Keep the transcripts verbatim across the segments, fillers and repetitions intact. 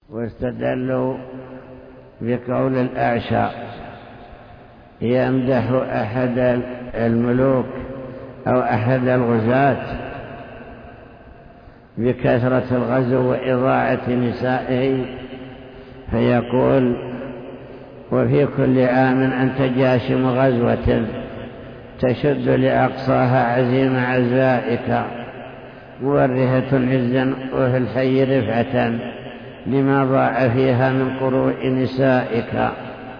واستدلوا بقول الأعشى يمدح أحد الملوك أو أحد الغزاة بكثرة الغزو وإضاعة نسائه، فيقول: وفي كل عام أنت جاشم غزوة تشد لأقصاها عزيم عزائك، مورهة عزا وفي الحي رفعة لما ضاع فيها من قروء نسائك.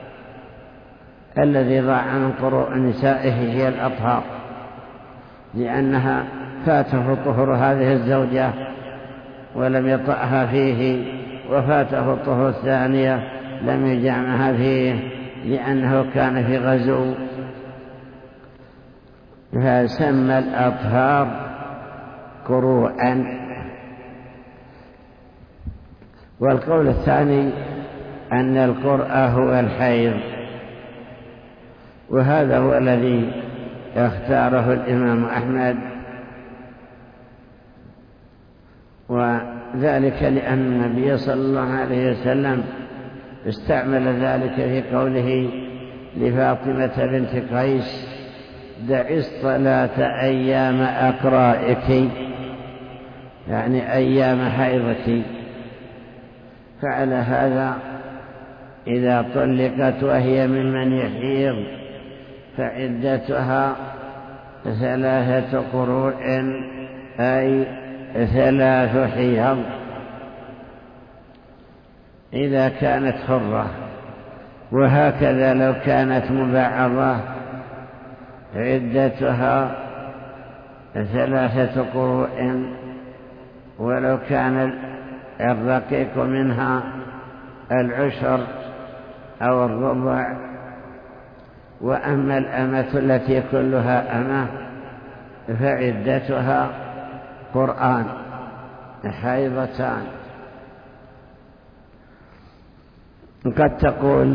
الذي ضاع من قروء نسائه هي الأطهار، لأنها فاته طهر هذه الزوجة ولم يطأها فيه، وفاته الطهر الثانية لم يجامعها فيه لأنه كان في غزو، فسمى الأطهار قروءا. والقول الثاني أن القرء هو الحيض، وهذا هو الذي اختاره الإمام أحمد، وذلك لأن النبي صلى الله عليه وسلم استعمل ذلك في قوله لفاطمة بنت قيس: دعي الصلاة أيام أقرائك، يعني أيام حيضك. فعلى هذا إذا طلقت وهي ممن يحيض فعدتها ثلاثة قروء، أي ثلاث حيض. إذا كانت حرة، وهكذا لو كانت مبعضة عدتها ثلاثة قروء، ولو كان الرقيق منها العشر أو الربع. وأما الأمة التي كلها أمة فعدتها قرآن حيضتان. قد تقول: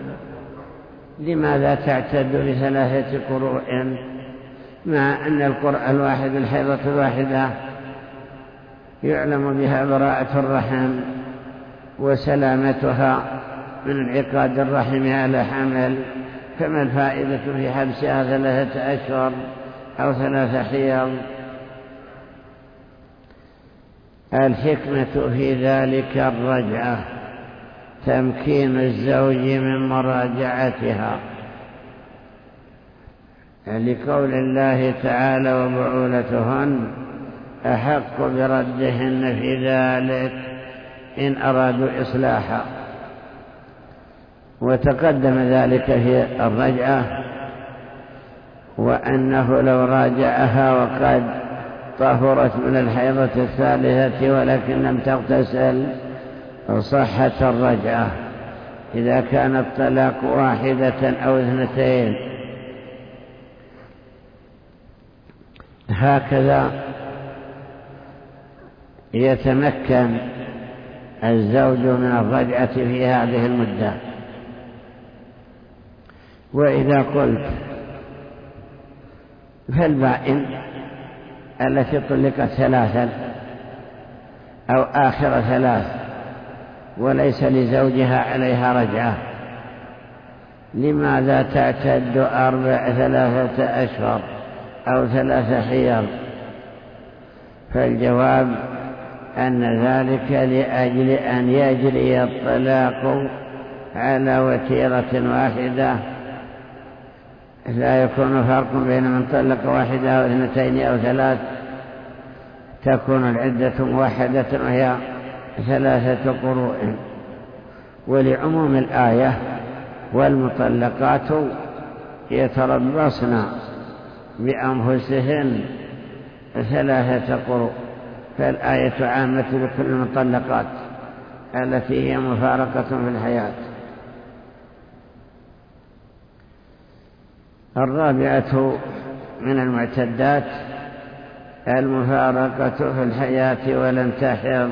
لماذا تعتد بثلاثة قروء مع أن القرء الواحد الحيضة الواحدة يعلم بها براءة الرحم وسلامتها من انعقاد الرحم على حمل، فما الفائدة في حبسها ثلاثة أشهر أو ثلاثة حيض؟ الحكمة في ذلك الرجعة، تمكين الزوج من مراجعتها، لقول الله تعالى: وبعولتهن أحق بردهن في ذلك إن أرادوا إصلاحا. وتقدم ذلك في الرجعة، وأنه لو راجعها وقد طهرت من الحيضة الثالثة ولكن لم تغتسل صحت الرجعة إذا كان الطلاق واحدة أو اثنتين. هكذا يتمكن الزوج من الرجعة في هذه المدة. وإذا قلت فالبائن التي طلقت ثلاثا أو آخر ثلاث وليس لزوجها عليها رجعة، لماذا تعتد أربع ثلاثة أشهر أو ثلاثة حيض؟ فالجواب أن ذلك لأجل أن يجري الطلاق على وتيرة واحدة، لا يكون فرق بين من طلق واحدة أو اثنتين أو ثلاث، تكون العدة واحدة وهي ثلاثة قروء. ولعموم الآية: والمطلقات يتربصن بأنفسهن ثلاثة قروء، فالآية عامة لكل المطلقات التي هي مفارقة في الحياة. الرابعة من المعتدات المفارقة في الحياة ولم تحض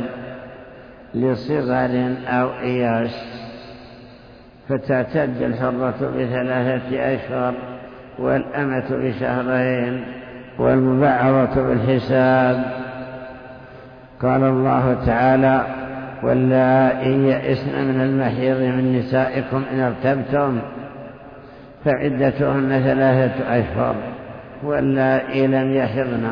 لصغر أو إياس، فتعتد الحرة بثلاثة أشهر والأمة بشهرين والمبعضة بالحساب. قال الله تعالى: واللائي يئسن من المحيض من نسائكم إن ارتبتم فعدتهن ثلاثة أشهر واللائي لم يحضن.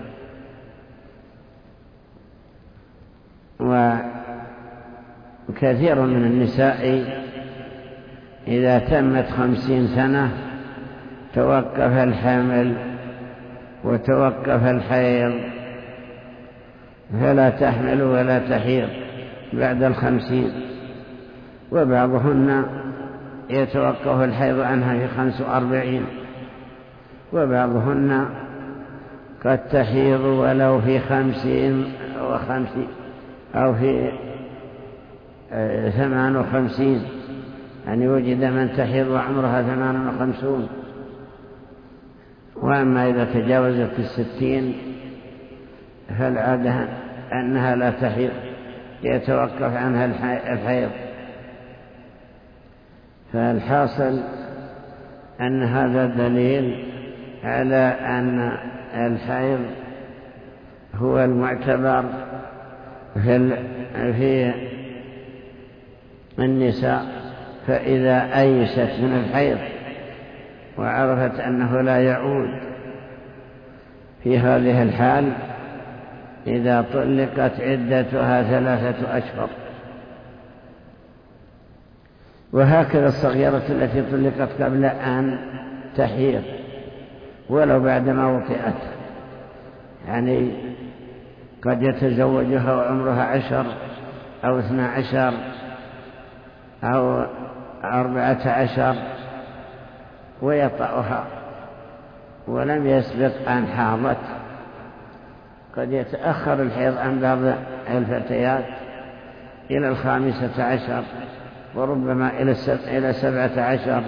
وكثير من النساء إذا تمت خمسين سنة توقف الحمل وتوقف الحيض فلا تحمل ولا تحيض بعد الخمسين، وبعضهن يتوقف الحيض عنها في خمس وأربعين، وبعضهن قد تحيض ولو في خمسين وخمسين أو في ثمان وخمسين، يعني وجد من تحيض وعمرها ثمان وخمسون. وأما إذا تجاوزت الستين فالعادة أنها لا تحيض يتوقف عنها الحيض. فالحاصل أن هذا دليل على أن الحيض هو المعتبر في النساء، فإذا أيست من الحيض وعرفت أنه لا يعود في هذه الحال إذا طلقت عدتها ثلاثة أشهر. وهكذا الصغيرة التي طلقت قبل أن تحيض ولو بعدما وطئت، يعني قد يتزوجها وعمرها عشر أو اثنى عشر أو أربعة عشر ويطأها ولم يسبق أن حاضت. قد يتأخر الحيض عن بعض الفتيات إلى الخامسة عشر وربما إلى سبعة عشر،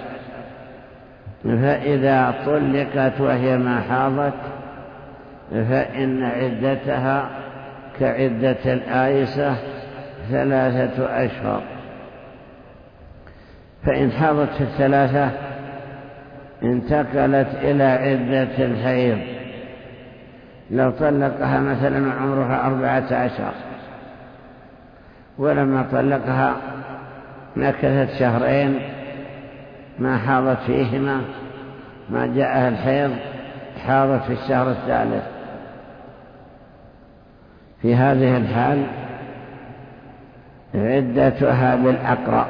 فإذا طلقت وهي ما حاضت فإن عدتها كعدة الآيسة ثلاثة أشهر. فإن حاضت في الثلاثة انتقلت إلى عدة الحيض. لو طلقها مثلا عمرها أربعة عشر ولما طلقها مكثت شهرين ما حاضت فيهما، ما جاءها الحيض، حاضت في الشهر الثالث، في هذه الحال عدتها بالأقرأ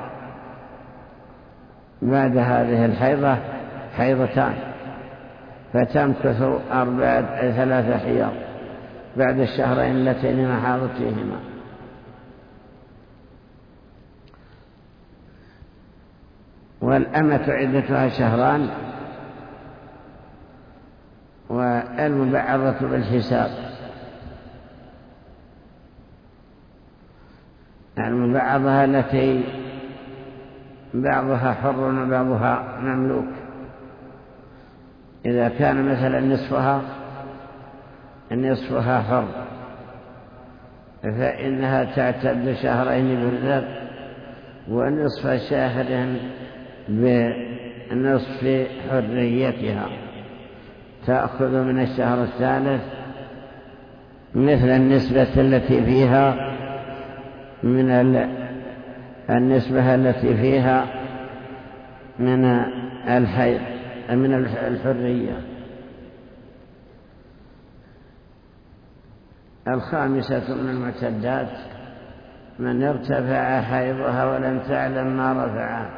بعد هذه الحيضة حيضتان، فتمكث أربعة ثلاثة حيض بعد الشهرين اللتين ما حاضت فيهما. والأمة عدتها شهران، والمبعضة بالحساب. المبعضة التي بعضها حر وبعضها مملوك، إذا كان مثلا نصفها نصفها حر فإنها تعتد شهرين بالذات، ونصف شهر بنصف حريتها، تأخذ من الشهر الثالث مثل النسبة التي فيها من النسبة التي فيها من الحيض من الحرية. الخامسة من المعتدات من ارتفع حيضها ولم تعلم ما رفعه،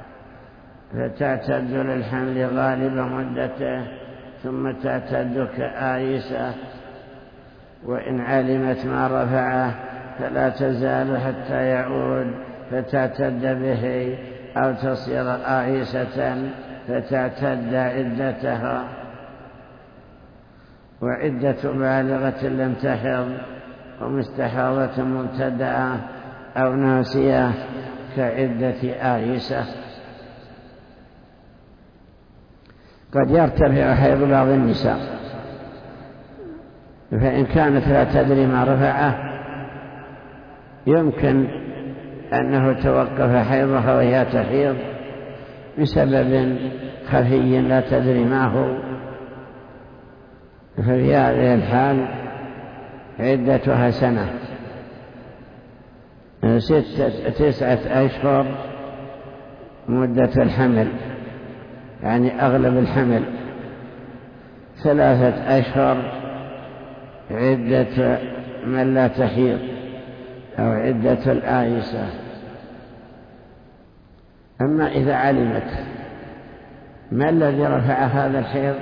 فتعتد للحمل غالب مدته ثم تعتد كآيسة، وإن علمت ما رفعه فلا تزال حتى يعود فتعتد به، أو تصير آيسة فتعتد عدتها. وعدة بالغة لم تحض ومستحاضة مبتدأة أو ناسية كعدة آيسة. قد يرتفع حيض بعض النساء، فإن كانت لا تدري ما رفعه يمكن أنه توقف حيضها وهي تحيض بسبب خفي لا تدري ما هو، ففي هذه الحال عدتها سنة. ستة تسعة أشهر مدة الحمل، يعني أغلب الحمل. ثلاثة أشهر عدة من لا تحيض أو عدة الآيسة. أما إذا علمت ما الذي رفع هذا الحيض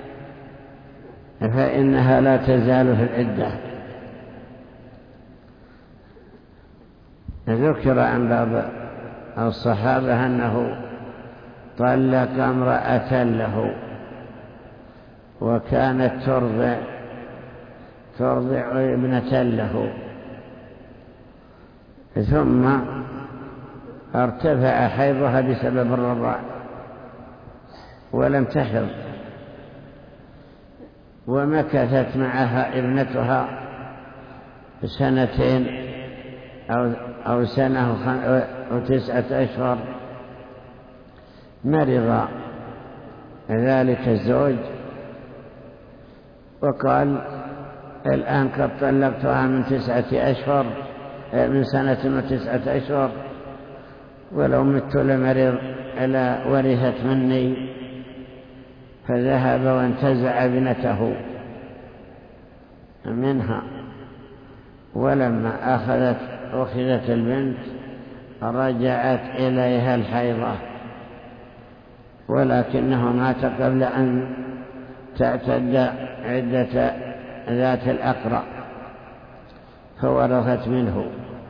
فإنها لا تزال في العدة. ذكر عن بعض الصحابة أنه طلق امرأة له وكانت ترضع ترضع ابنة له، ثم ارتفع حيضها بسبب الرضاع ولم تحض، ومكثت معها ابنتها سنتين أو, أو سنة أو تسعة أشهر. مرض ذلك الزوج وقال الآن قد طلقتها من تسعة أشهر من سنة وتسعة أشهر، ولو مت لمرض ألا ورثت مني، فذهب وانتزع ابنته منها. ولما أخذت أخذت البنت رجعت إليها الحيضة، ولكنه مات قبل أن تعتد عدة ذات الأقرع فورثت منه.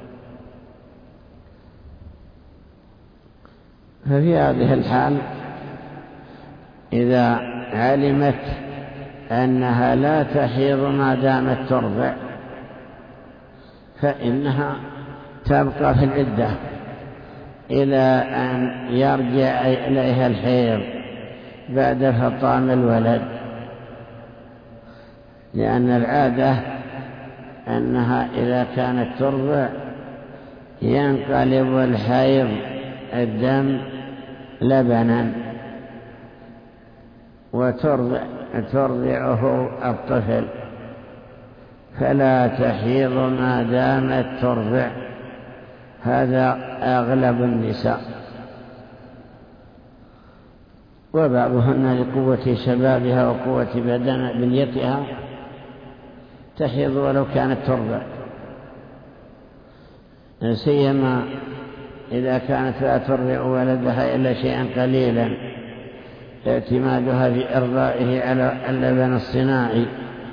ففي هذه الحال إذا علمت أنها لا تحيض ما دامت ترضع فإنها تبقى في العدة إلى أن يرجع إليها الحيض بعد فطام الولد، لأن العادة أنها إذا كانت ترضع ينقلب الحيض الدم لبنا وترضعه الطفل، فلا تحيض ما دامت ترضع. هذا أغلب النساء، وبعضهن لقوة شبابها وقوة بدن بنيتها تحيض ولو كانت ترضع، سيما إذا كانت لا ترضع ولدها إلا شيئا قليلا اعتمادها في إرضائه على اللبن الصناعي.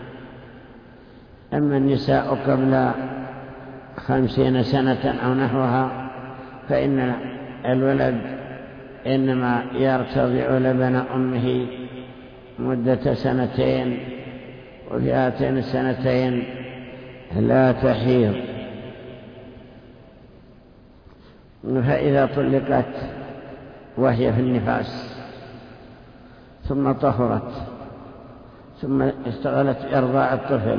أما النساء قبل خمسين سنة أو نحوها فإن الولد إنما يرتضع لبن أمه مدة سنتين، وفي هاتين السنتين لا تحيض. فإذا طلقت وهي في النفاس ثم طهرت ثم اشتغلت بإرضاع الطفل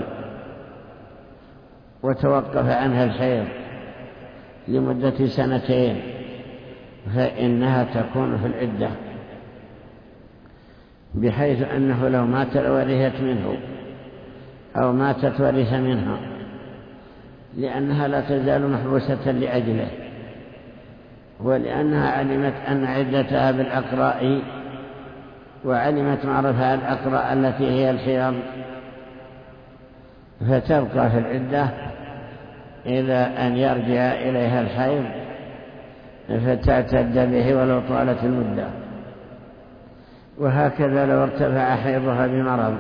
وتوقف عنها الحيض لمدة سنتين فإنها تكون في العدة، بحيث أنه لو مات لورثت منه أو ماتت ورث منها، لأنها لا تزال محبوسة لأجله، ولأنها علمت أن عدتها بالأقراء وعلمت معرفة الأقراء التي هي الحيض، فتبقى في العدة إلى أن يرجع إليها الحيض فتعتد به ولو طالت المدة. وهكذا لو ارتفع حيضها بمرض،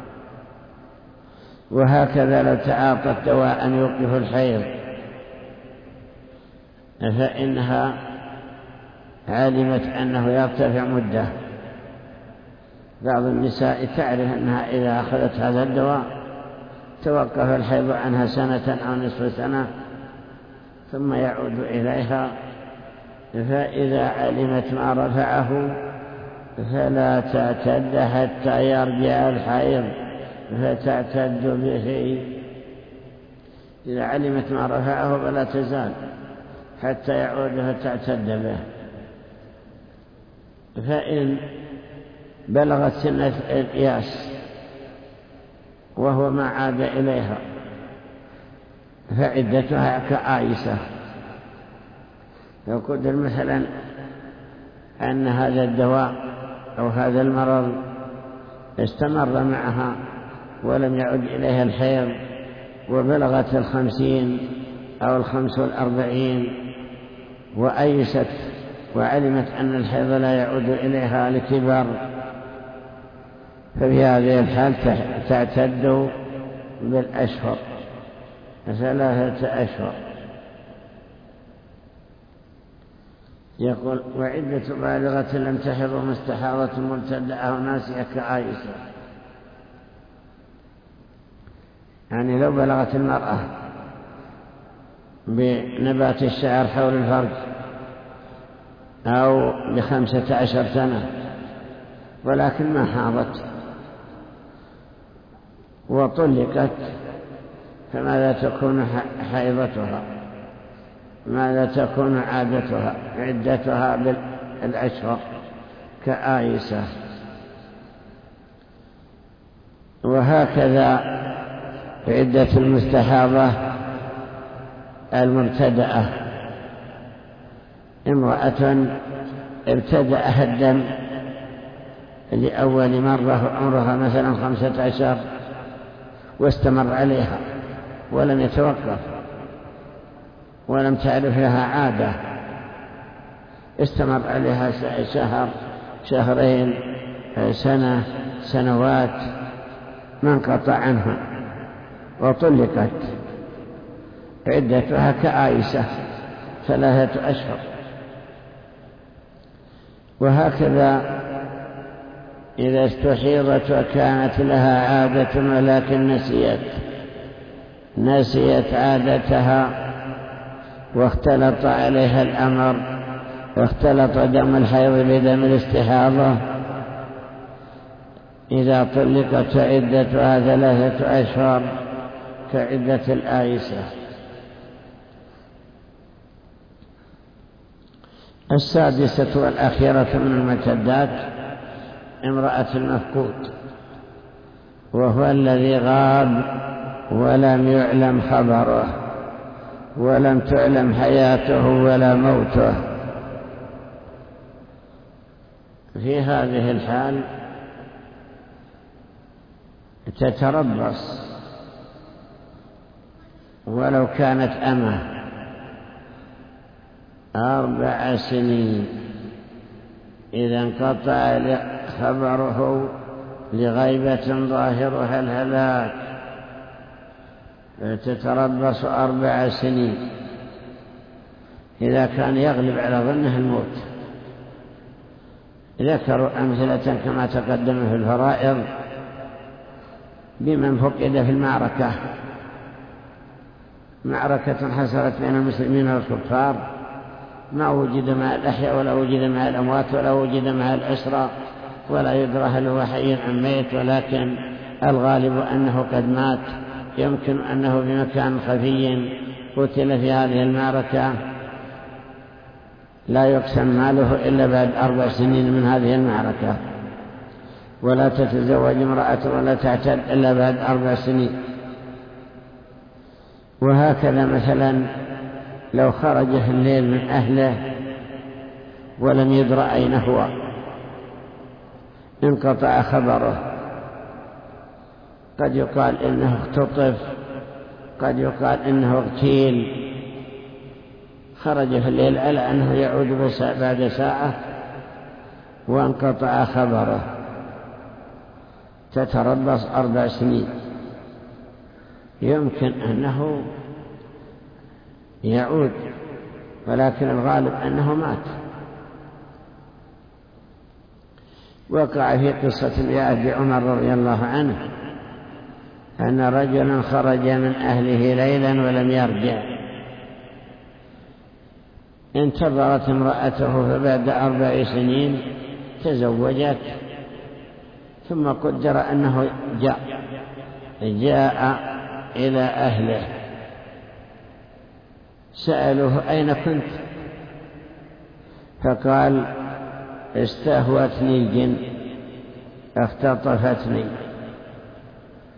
وهكذا لو تعاطت دواء يوقف الحيض فإنها علمت أنه يرتفع مدة. بعض النساء تعرف أنها إذا أخذت هذا الدواء توقف الحيض عنها سنة أو نصف سنة ثم يعود إليها، فإذا علمت ما رفعه فلا تعتد حتى يرجع الحيض فتعتد به. إذا علمت ما رفعه فلا تزال حتى يعود فتعتد به. فإن بلغت سنة الإياس وهو ما عاد إليها فعدتها كآيسة لو قدر مثلا أن هذا الدواء أو هذا المرض استمر معها ولم يعد إليها الحيض وبلغت الخمسين أو الخمس والأربعين وأيست وعلمت أن الحيض لا يعود إليها لكبر، ففي هذه الحال تعتد بالأشهر ثلاثة أشهر. يقول وعدة بالغة لم تحض مستحاضة مبتدأة وناسية كعائشة، يعني لو بلغت المرأة بنبات الشعر حول الفرج أو بخمسة عشر سنة ولكن ما حاضت وطلقت، فماذا تكون حيضتها؟ ماذا تكون عادتها عدتها بالأشهر كآيسة؟ وهكذا عدة المستحاضة المبتدأة، امرأة ابتدأها الدم لأول مرة عمرها مثلا خمسة عشر واستمر عليها ولم يتوقف ولم تعرف لها عادة، استمر عليها شهر شهرين سنة سنوات ما انقطع عنها وطلقت، عدتها كعائشة ثلاثة أشهر. وهكذا إذا استحيضت وكانت لها عادة ولكن نسيت نسيت عادتها واختلط عليها الأمر واختلط دم الحيض بدم الاستحاضة، إذا طلقت عدتها ثلاثة أشهر كعدة الآيسة. السادسة والأخيرة من المعتدات امرأة المفقود، وهو الذي غاب ولم يعلم خبره ولم تعلم حياته ولا موته. في هذه الحال تتربص ولو كانت أمه أربع سنين إذا انقطع خبره لغيبة ظاهرها الهلاك، تتربص أربع سنين إذا كان يغلب على ظنه الموت. ذكروا أمثلة كما تقدم في الفرائض بمن فقد في المعركة، معركة حصلت بين المسلمين والكفار، ما وجد مع الأحياء ولا وجد مع الأموات ولا وجد مع الأسرى ولا يدرى هل هو حي أم ميت، ولكن الغالب أنه قد مات، يمكن أنه في مكان خفي قتل في هذه المعركة، لا يقسم ماله إلا بعد أربع سنين من هذه المعركة، ولا تتزوج امرأة ولا تعتد إلا بعد أربع سنين. وهكذا مثلا لو خرج في الليل من أهله ولم يدرى أين هو انقطع خبره، قد يقال إنه اختطف، قد يقال إنه اغتيل، خرج في الليل على أنه يعود بعد ساعة وانقطع خبره، تتربص أربع سنين، يمكن أنه يعود ولكن الغالب أنه مات. وقع في قصة لعهد عمر رضي الله عنه أن رجلا خرج من أهله ليلا ولم يرجع، انتظرت امرأته فبعد أربع سنين تزوجت، ثم قدر أنه جاء جاء إلى أهله، سألوه أين كنت؟ فقال استهوتني الجن اختطفتني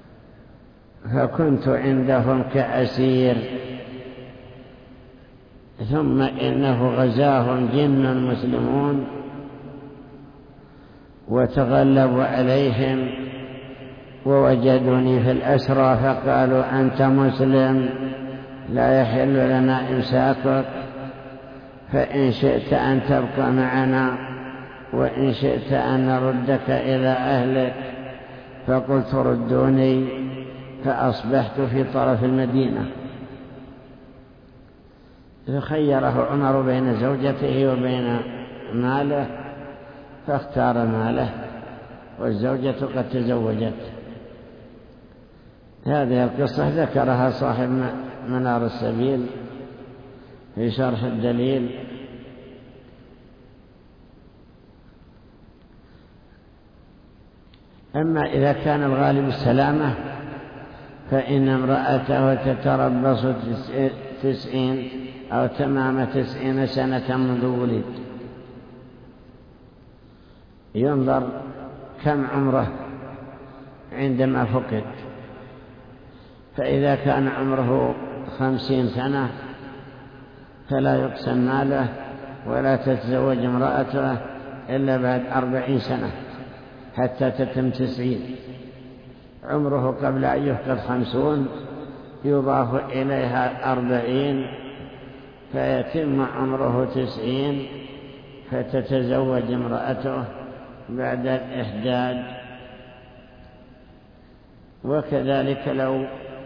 فكنت عندهم كأسير ثم إنه غزاهم جن مسلمون وتغلبوا عليهم ووجدوني في الأسرى فقالوا أنت مسلم لا يحل لنا إمساكك، فإن شئت أن تبقى معنا وإن شئت أن نردك إلى أهلك. فقلت ردوني، فأصبحت في طرف المدينة. فخيره عمر بين زوجته وبين ماله، فاختار ماله والزوجة قد تزوجت. هذه القصة ذكرها صاحب منار السبيل في شرح الدليل. أما إذا كان الغالب السلامة فإن امرأته تتربص تسعين أو تمام تسعين سنة منذ ولد. ينظر كم عمره عندما فقد، فإذا كان عمره خمسين سنة فلا يقسم ماله ولا تتزوج امرأته إلا بعد أربعين سنة حتى تتم تسعين. عمره قبل أن يفقد خمسون يضاف إليها أربعين فيتم عمره تسعين، فتتزوج امرأته بعد الإحداد. وكذلك لو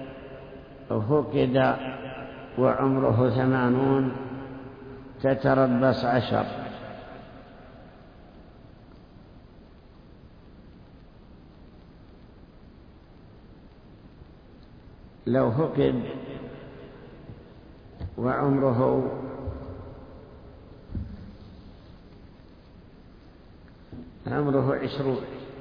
فقد وعمره ثمانون تتربص عشر. لو فقد وعمره عمره عشرون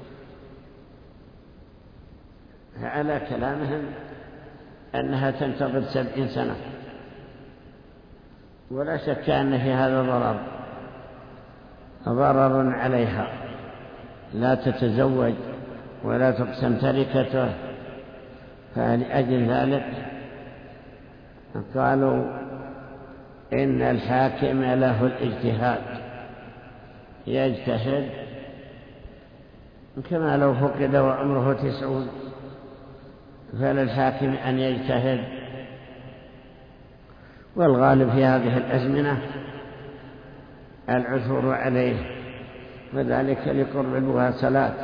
فعلى كلامهم أنها تنتظر سبعين سنة، ولا شك أن في هذا ضرر ضرر عليها، لا تتزوج ولا تقسم تركته. فلأجل ذلك قالوا إن الحاكم له الاجتهاد، يجتهد كما لو فقد وعمره تسعون، فللحاكم أن يجتهد. والغالب في هذه الأزمنة العثور عليه، وذلك لقرب المواصلات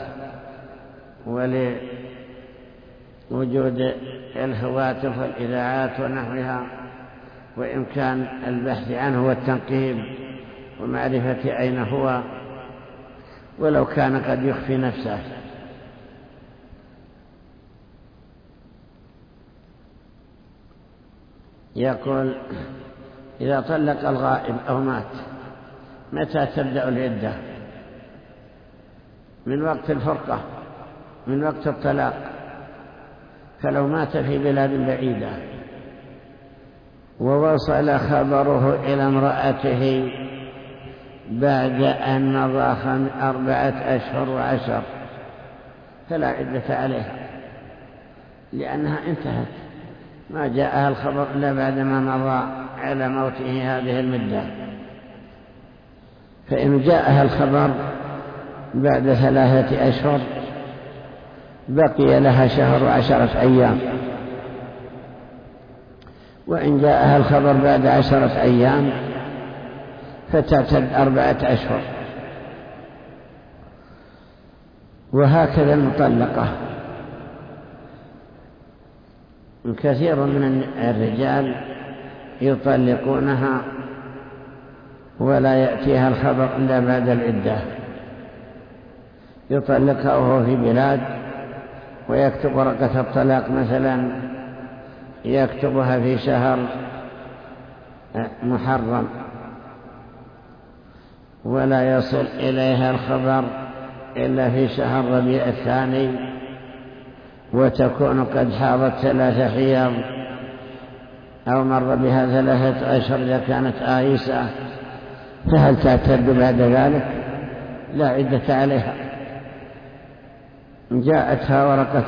ولوجود الهواتف والإذاعات ونحوها، وإمكان البحث عنه والتنقيب ومعرفة أين هو، ولو كان قد يخفي نفسه. يقول إذا طلق الغائب أو مات متى تبدأ العدة؟ من وقت الفرقة، من وقت الطلاق. فلو مات في بلاد بعيدة ووصل خبره إلى امرأته بعد أن مضى أربعة أشهر وعشر فلا عدة عليها، لأنها انتهت، ما جاءها الخبر إلا بعدما مضى على موته هذه المدة. فإن جاءها الخبر بعد ثلاثة أشهر بقي لها شهر وعشرة أيام، وإن جاءها الخبر بعد عشرة أيام فتعتد أربعة أشهر. وهكذا المطلقة. كثير من الرجال يطلقونها ولا يأتيها الخبر إلا بعد العدة، يطلقها وهو في بلاد ويكتب ورقة الطلاق مثلا يكتبها في شهر محرم ولا يصل إليها الخبر إلا في شهر ربيع الثاني، وتكون قد حاضت ثلاثة حيض أو مر بها ثلاثة أشهر إذا كانت آيسة، فهل تعتد بعد ذلك؟ لا عدة عليها. جاءتها ورقة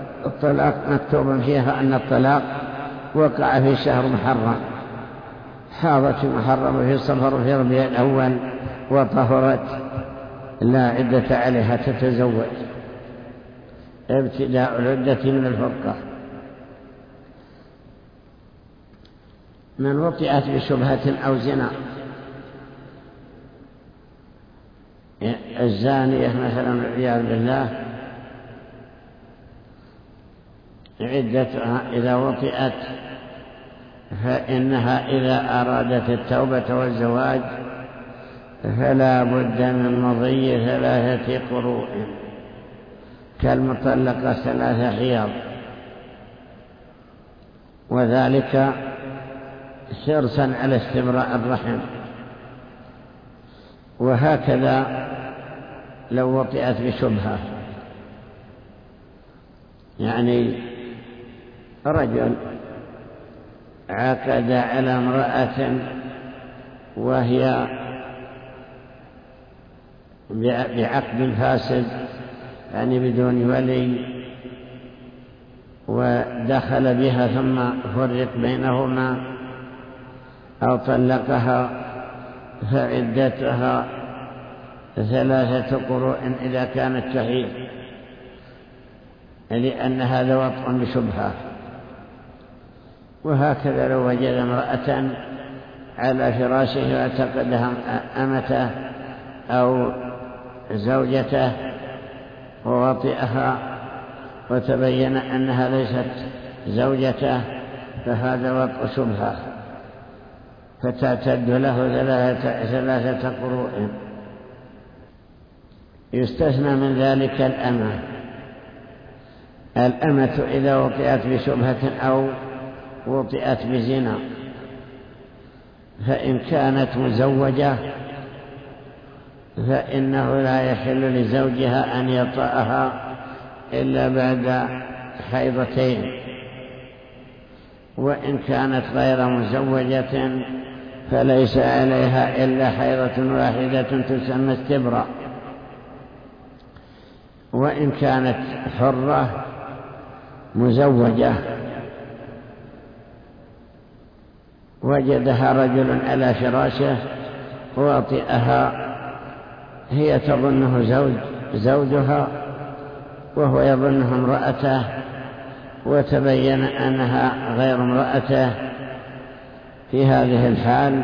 الطلاق مكتوب فيها أن الطلاق وقع في شهر محرم، حاضت في محرم في صفر في ربيع الأول وطهرت لا عدة عليها تتزوج. ابتداء العدة من الفرقة. من وطئت بشبهة أو زنا، الزانية مثلا والعياذ بالله عدتها إذا وطئت فإنها إذا أرادت التوبة والزواج فلا بد من مضي ثلاثة قروء كالمطلقة ثلاثة حيض، وذلك حرصا على استبراء الرحم. وهكذا لو وطئت بشبهة، يعني رجل عقد على امرأة وهي بعقد فاسد يعني بدون ولي، ودخل بها ثم فرق بينهما أو طلقها، فعدتها ثلاثة قروء إذا كانت تحيض، لأن هذا وطء بشبهة. وهكذا لو وجد امرأة على فراشه واعتقدها أمته أو زوجته ووطئها وتبين أنها ليست زوجته فهذا وطء شبهة، فتعتد له ثلاثة, ثلاثة قروء. يستثنى من ذلك الأمة. الأمة إذا وطئت بشبهة أو وطئت بزنا، فإن كانت مزوجة فإنه لا يحل لزوجها أن يطأها إلا بعد حيضتين، وإن كانت غير مزوجة فليس عليها إلا حيضة واحدة تسمى استبراء. وإن كانت حرة مزوجة وجدها رجل على فراشه ووطئها، هي تظنه زوج زوجها وهو يظنه امرأته، وتبين أنها غير امرأته، في هذه الحال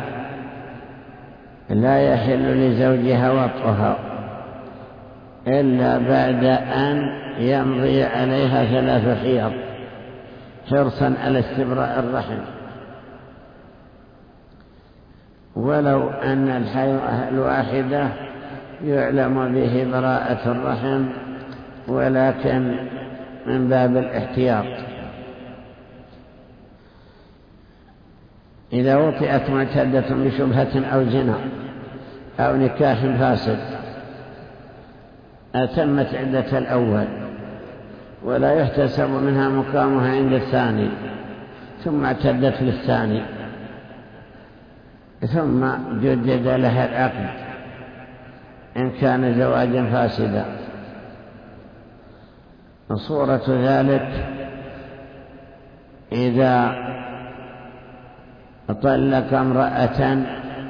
لا يحل لزوجها وطئها إلا بعد أن يمضي عليها ثلاث حيض حرصا على استبراء الرحم. ولو أن الحيض الواحدة يعلم به براءة الرحم، ولكن من باب الاحتياط. إذا وطئت معتدة بشبهة أو زنا أو نكاح فاسد أتمت عدة الأول ولا يحتسب منها مقامها عند الثاني، ثم اعتدت للثاني ثم جدد لها العقد إن كان زواجا فاسدا. صورة ذلك إذا طلق امرأة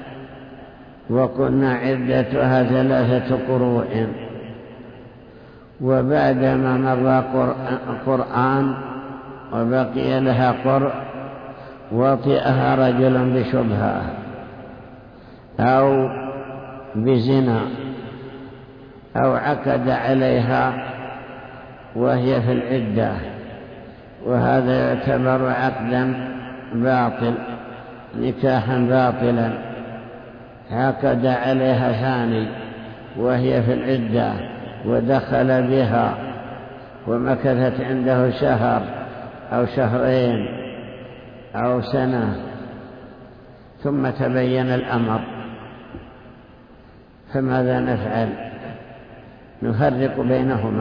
وقلنا عدتها ثلاثة قروء، وبعدما مضى قرآن وبقي لها قرء وطئها رجل بشبهة أو بزنا أو عقد عليها وهي في العدة، وهذا يعتبر عقدا باطل، نكاحا باطلا. عقد عليها ثاني وهي في العدة ودخل بها ومكثت عنده شهر أو شهرين أو سنة، ثم تبين الأمر، فماذا نفعل؟ نفرق بينهما.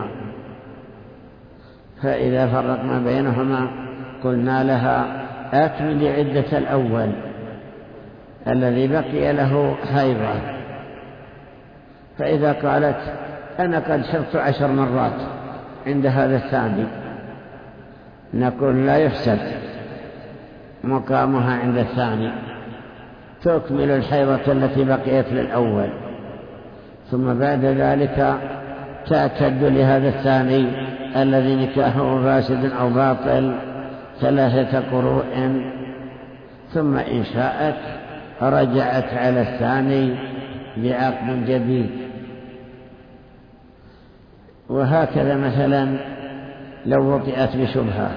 فإذا فرقنا بينهما قلنا لها أكمل عدة الأول الذي بقي له حيضة. فإذا قالت أنا قد شرت عشر مرات عند هذا الثاني، نقول لا يحسب مقامها عند الثاني، تكمل الحيضة التي بقيت للأول، ثم بعد ذلك تعتد لهذا الثاني الذي نكاحه فاسد أو باطل ثلاثة قروء، ثم إن شاءت رجعت على الثاني بعقد جديد. وهكذا مثلا لو وطئت بشبهة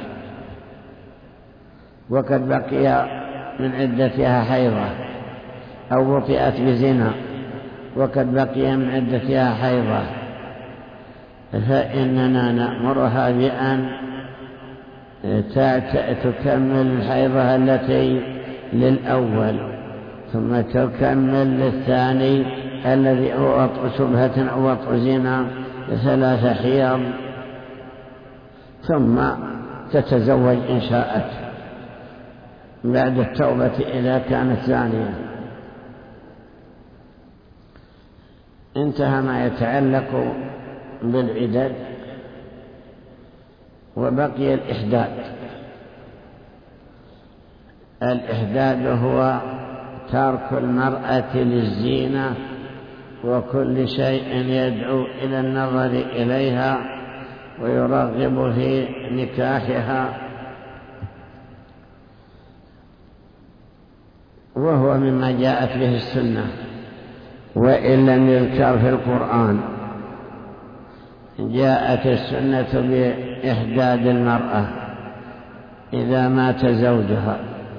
وقد بقي من عدتها حيضة، أو وطئت بزنا وقد بقي من عدتها حيضة، فإننا نأمرها بأن تكمل الحيضة التي للأول ثم تكمل للثاني الذي هو وطء شبهة أو وطء زنا ثلاث حيض، ثم تتزوج إن شاءت بعد التوبة إذا كانت زانية. انتهى ما يتعلق بالعدد، وبقي الإحداد. الإحداد هو ترك المرأة للزينة وكل شيء يدعو إلى النظر إليها ويرغب في نكاحها، وهو مما جاءت به السنة وإن لم يذكر في القرآن. جاءت السنة بإحداد المرأة إذا مات زوجها،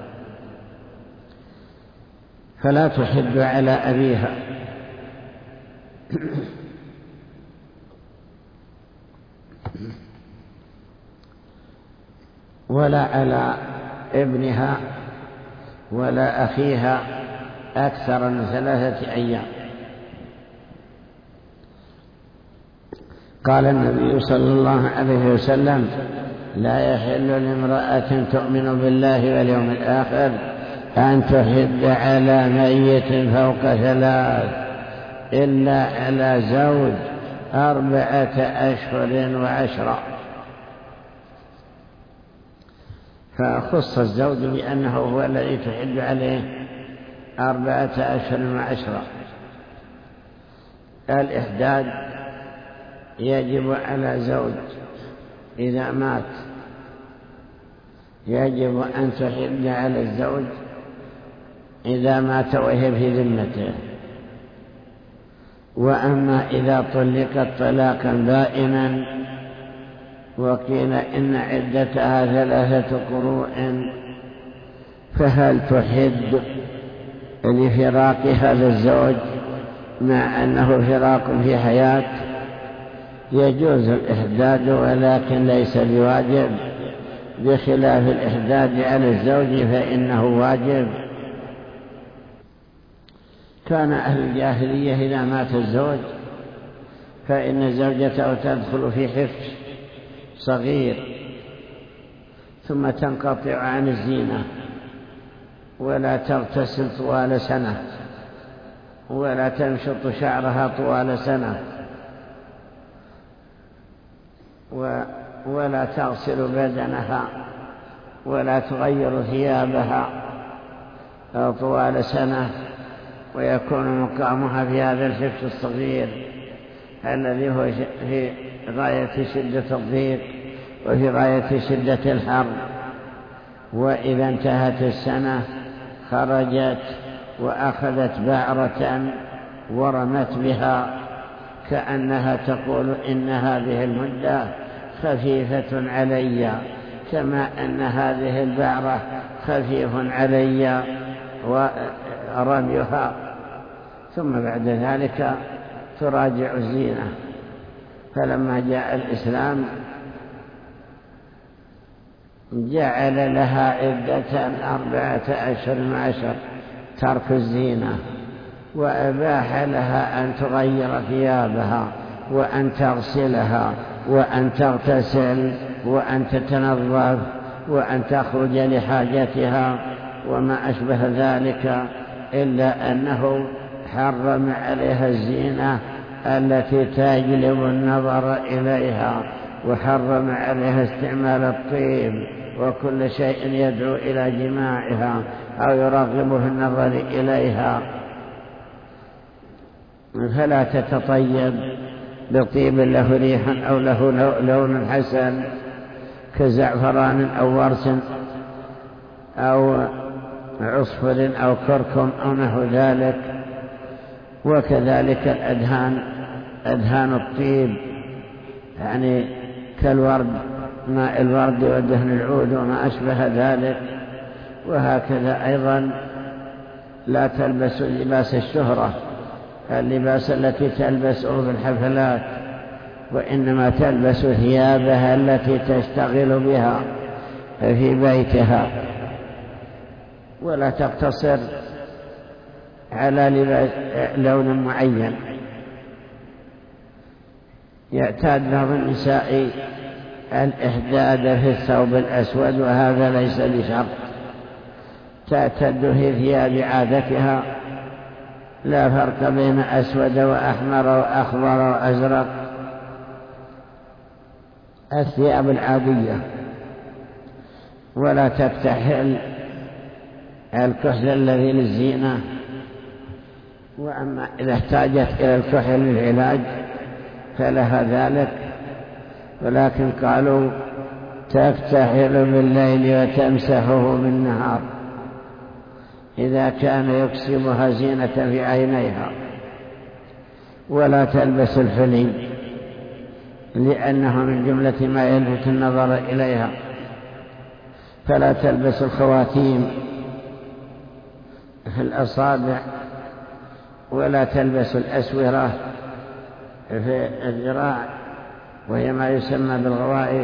فلا تحد على أبيها ولا على ابنها ولا أخيها أكثر من ثلاثة أيام. قال النبي صلى الله عليه وسلم: لا يحل لامرأة تؤمن بالله واليوم الآخر أن تحد على ميت فوق ثلاث إلا على زوج أربعة أشهر وعشرة. فخص الزوج بأنه هو الذي تحد عليه أربعة أشهر وعشرة. الإحداد يجب على زوج إذا مات، يجب أن تحد على الزوج إذا مات وهي في ذمته. وأما إذا طلقت طلاقا بائنا وقيل إن عدتها ثلاثة قروء، فهل تحد لفراق هذا الزوج مع أنه فراق في حياة؟ يجوز الإحداد ولكن ليس بواجب، بخلاف الإحداد على الزوج فإنه واجب. كان أهل الجاهلية إذا مات الزوج فإن زوجته تدخل في حفظ صغير ثم تنقطع عن الزينة ولا تغتسل طوال سنة ولا تمشط شعرها طوال سنة ولا تغسل بدنها ولا تغير ثيابها طوال سنة، ويكون مقامها في هذا الحفظ الصغير الذي هو في غاية شدة الضيق وفي غاية شدة الحر. وإذا انتهت السنة خرجت وأخذت بعرة ورمت بها كأنها تقول إن هذه المدة خفيفة علي كما أن هذه البعرة خفيف علي ورميها، ثم بعد ذلك تراجع الزينة. فلما جاء الإسلام جعل لها عدة أربعة أشهر وعشر ترك الزينة، وأباح لها أن تغير ثيابها وأن تغسلها وأن تغتسل وأن تتنظف وأن تخرج لحاجتها وما أشبه ذلك، إلا أنه حرم عليها الزينة التي تجلب النظر إليها، وحرم عليها استعمال الطيب وكل شيء يدعو إلى جماعها، أو يرغب في النظر إليها، فلا تتطيب بطيب له ريح أو له لون حسن كزعفران أو ورس أو عصفر أو كركم أو نحو ذلك. وكذلك الأدهان، أدهان الطيب يعني كالورد، ماء الورد ودهن العود وما أشبه ذلك. وهكذا أيضا لا تلبس لباس الشهرة، اللباس التي تلبسه في الحفلات، وإنما تلبس ثيابها التي تشتغل بها في بيتها، ولا تقتصر على لباس لون معين. يعتاد بعض النساء الإحداد في الثوب الأسود، وهذا ليس بشرط، تعتد في ثياب عادتها، لا فرق بين أسود وأحمر وأخضر وأزرق، الثياب العادية. ولا تكتحل الكحل الذي للزينة. وأما إذا احتاجت إلى الكحل للعلاج فلها ذلك، ولكن قالوا تكتحل بالليل وتمسحه بالنهار إذا كان يكسبها زينة في عينيها. ولا تلبس الحلي لأنه من جملة ما يلفت النظر إليها، فلا تلبس الخواتيم في الأصابع، ولا تلبس الأسورة في الذراع وهي ما يسمى بالغوائش،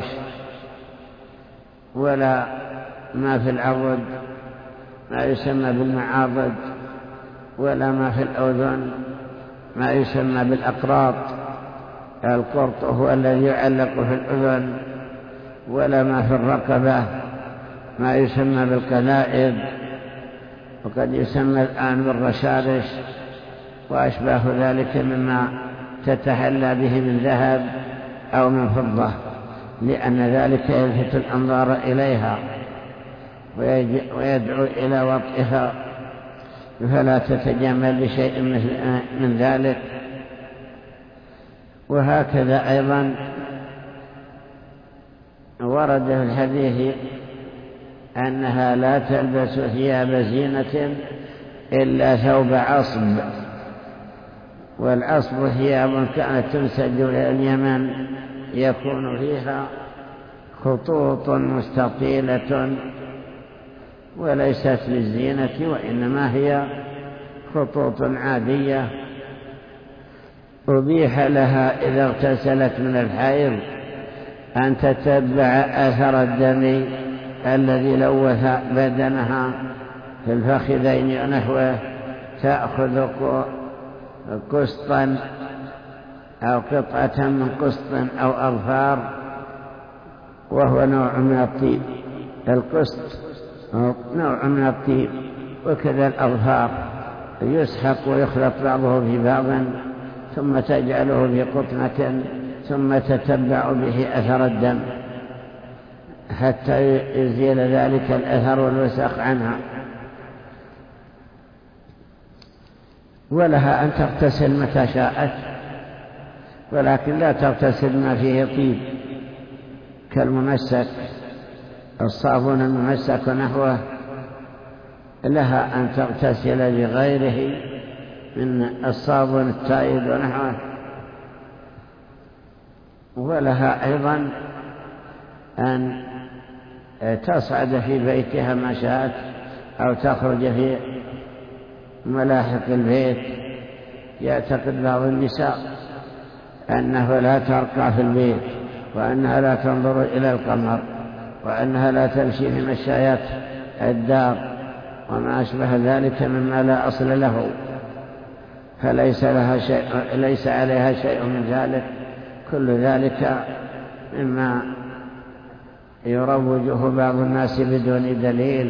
ولا ما في العضد ما يسمى بالمعاضد، ولا ما في الأذن ما يسمى بالأقراط، القرط هو الذي يعلق في الأذن، ولا ما في الرقبة ما يسمى بالقلائد، وقد يسمى الآن بالرشارش وأشباه ذلك مما تتحلى به من ذهب أو من فضة، لأن ذلك يلفت الأنظار إليها ويدعو إلى وطئها، فلا تتجمل بشيء من ذلك. وهكذا أيضا ورد في الحديث أنها لا تلبس ثياب زينة إلا ثوب عصب، والعصب ثياب كانت تنسج إلى اليمن يكون فيها خطوط مستطيلة وليست للزينة، وإنما هي خطوط عادية. أبيح لها إذا اغتسلت من الحيض أن تتبع أثر الدم الذي لوث بدنها في الفخذين ونحوه، تأخذ قسطا أو قطعة من قسط أو أظفار، وهو نوع من الطيب. القسط نوع من الطيب، وكذا الأظفار يسحق ويخلط بعضه في بعض، ثم تجعله في قطنة، ثم تتبع به أثر الدم حتى يزيل ذلك الأثر والوسخ عنها. ولها أن تغتسل متى شاءت، ولكن لا تغتسل ما فيه طيب كالممسك، الصابون الممسك ونحوه، لها أن تغتسل بغيره من الصابون التائد ونحوه. ولها أيضا أن تصعد في بيتها ما شاءت أو تخرج في ملاحق البيت. يعتقد بعض النساء أنه لا ترقى في البيت، وأنها لا تنظر إلى القمر، وأنها لا تمشي في مشايات الدار وما أشبه ذلك مما لا أصل له، فليس لها شيء، ليس عليها شيء من ذلك. كل ذلك مما يروجه بعض الناس بدون دليل.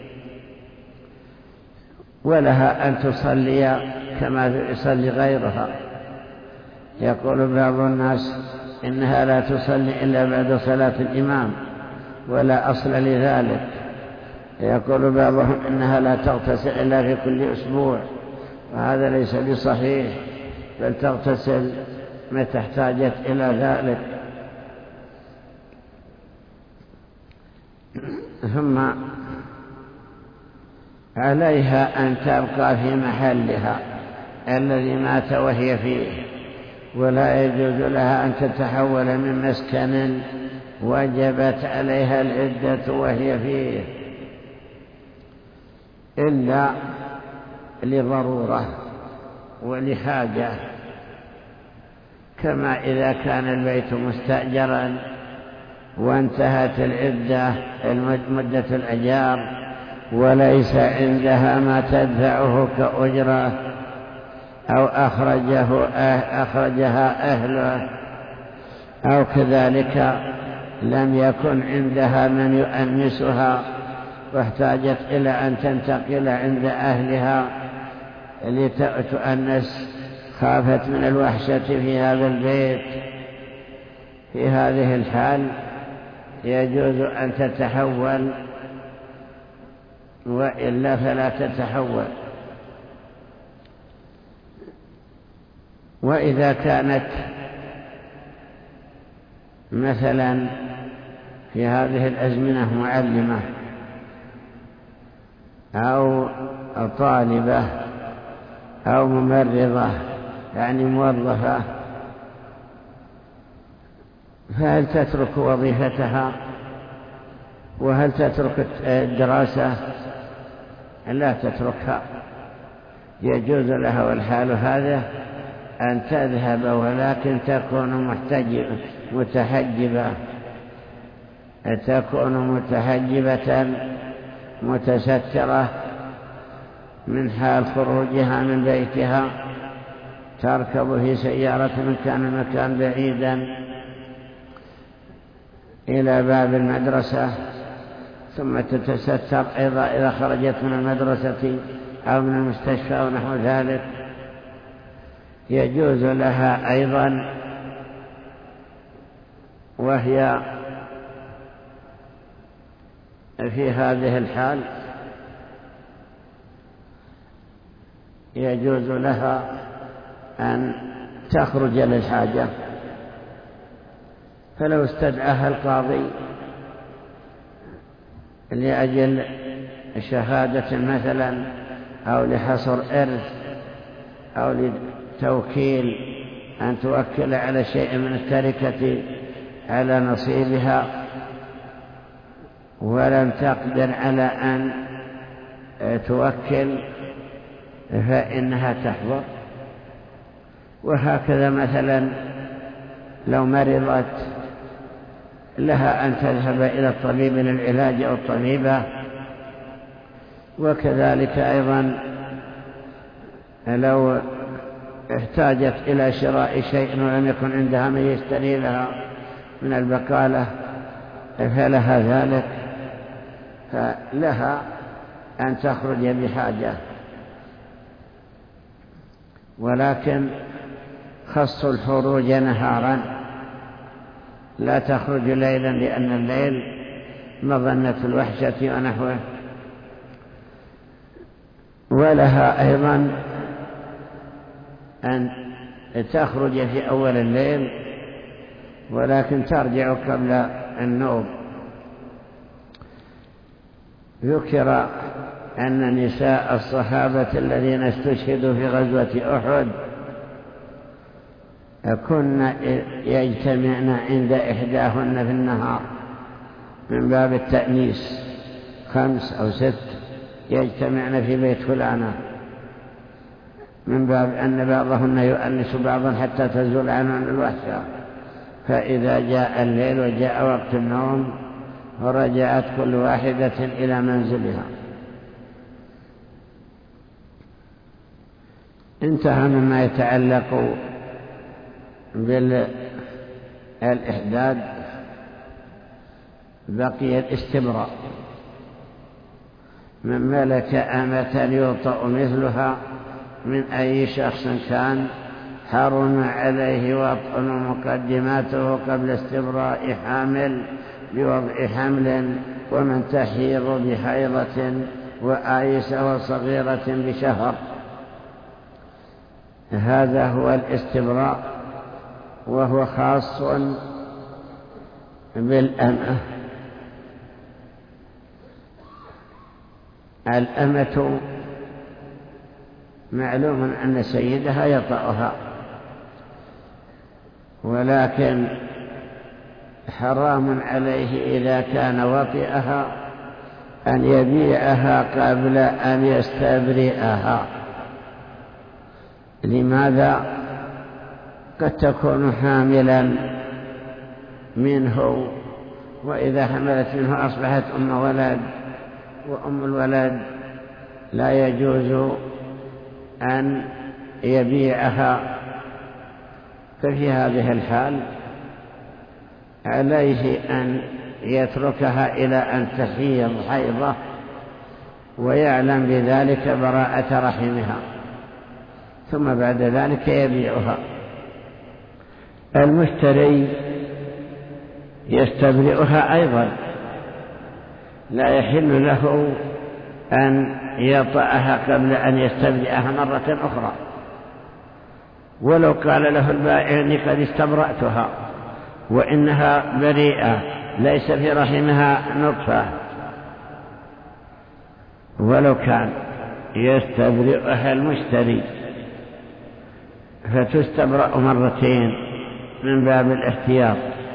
ولها أن تصلي كما يصلي غيرها. يقول بعض الناس إنها لا تصلي إلا بعد صلاة الإمام، ولا أصل لذلك، يقول بعضهم إنها لا تغتسل إلا في كل أسبوع، وهذا ليس بصحيح، بل تغتسل متى احتاجت إلى ذلك. ثم عليها أن تبقى في محلها الذي مات وهي فيه، ولا يجوز لها أن تتحول من مسكن وجبت عليها العدة وهي فيه إلا لضرورة ولحاجة، كما إذا كان البيت مستأجرا وانتهت العدة مدة الأجار وليس عندها ما تدفعه كأجرة أو أخرجه أخرجها أهله، أو كذلك لم يكن عندها من يؤنسها واحتاجت إلى أن تنتقل عند أهلها لتؤنس، خافت من الوحشة في هذا البيت، في هذه الحال يجوز أن تتحول، وإلا فلا تتحول. وإذا كانت مثلا في هذه الأزمنة معلمة أو طالبة أو ممرضة يعني موظفة، فهل تترك وظيفتها وهل تترك الدراسة؟ لا تتركها، يجوز لها والحال هذا أن تذهب، ولكن تكون محتجبة متحجبة تكون متحجبة متسترة من حال خروجها من بيتها، تركب في سيارة من كان المكان بعيدا إلى باب المدرسة، ثم تتستر أيضا إذا خرجت من المدرسة أو من المستشفى أو نحو ذلك. يجوز لها أيضا وهي في هذه الحال يجوز لها أن تخرج للحاجة، فلو استدعاها القاضي لأجل شهادة مثلا أو لحصر إرث أو لتوكيل أن توكل على شيء من التركة على نصيبها ولم تقدر على أن توكل، فإنها تحضر. وهكذا مثلا لو مرضت لها أن تذهب إلى الطبيب للعلاج أو الطبيبة. وكذلك أيضا لو احتاجت إلى شراء شيء ولم يكن عندها من يشتري لها من البقالة فلها ذلك، فلها أن تخرج بحاجة. ولكن خص الخروج نهارا، لا تخرج ليلا لأن الليل مظنة الوحشة ونحوه. ولها أيضا أن تخرج في أول الليل ولكن ترجع قبل النوم. ذكر أن نساء الصحابة الذين استشهدوا في غزوة أحد كن يجتمعن عند إحداهن في النهار من باب التأنيس، خمس أو ست يجتمعن في بيت فلانة، من باب أن بعضهن يؤنس بعضا حتى تزول عنهن الوحشة. فإذا جاء الليل وجاء وقت النوم ورجعت كل واحدة إلى منزلها. انتهى مما يتعلق بالإحداد، بقي الاستبراء. من ملك أمة يوطأ مثلها من أي شخص كان حرم عليه وطء مقدماته قبل استبراء حامل بوضع حمل ومن تحيض بحيضة وآيسة وصغيرة بشهر. هذا هو الاستبراء، وهو خاص بالأمة. الأمة معلوم أن سيدها يطأها، ولكن حرام عليه إذا كان وطئها أن يبيعها قبل أن يستبرئها. لماذا؟ قد تكون حاملا منه، وإذا حملت منه أصبحت أم ولد، وأم الولد لا يجوز أن يبيعها. ففي هذه الحال عليه أن يتركها إلى أن تحيض حيضة ويعلم بذلك براءة رحمها، ثم بعد ذلك يبيعها. المشتري يستبرئها أيضا، لا يحل له أن يطأها قبل أن يستبرئها مرة أخرى، ولو قال له البائع إني قد استبرأتها وإنها بريئة ليس في رحمها نطفة، ولو كان يستبرئها المشتري فتستبرأ مرتين من باب الاحتياط.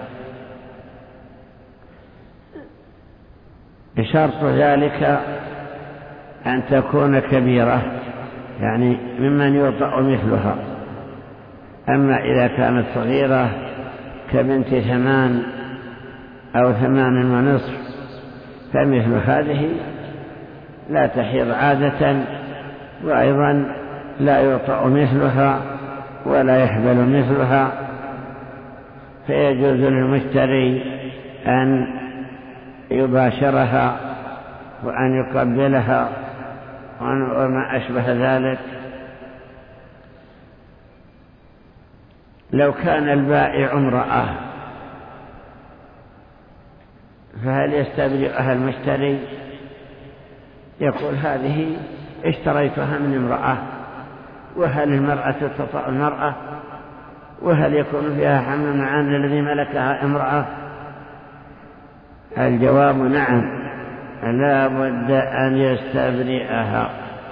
شرط ذلك أن تكون كبيرة، يعني ممن يطأ مثلها. أما إذا كانت صغيرة كبنت ثمان أو ثمان ونصف فمثل هذه لا تحيض عادة، وأيضا لا يطأ مثلها ولا يحبل مثلها، فيجوز للمشتري أن يباشرها وأن يقبلها وما أشبه ذلك. لو كان البائع امرأة فهل يستبرئها المشتري؟ يقول هذه اشتريتها من امرأة، وهل المرأة تطأ المرأة؟ وهل يكون فيها حمل عن الذي ملكها امرأة؟ الجواب نعم، لا بد أن يستبرئها.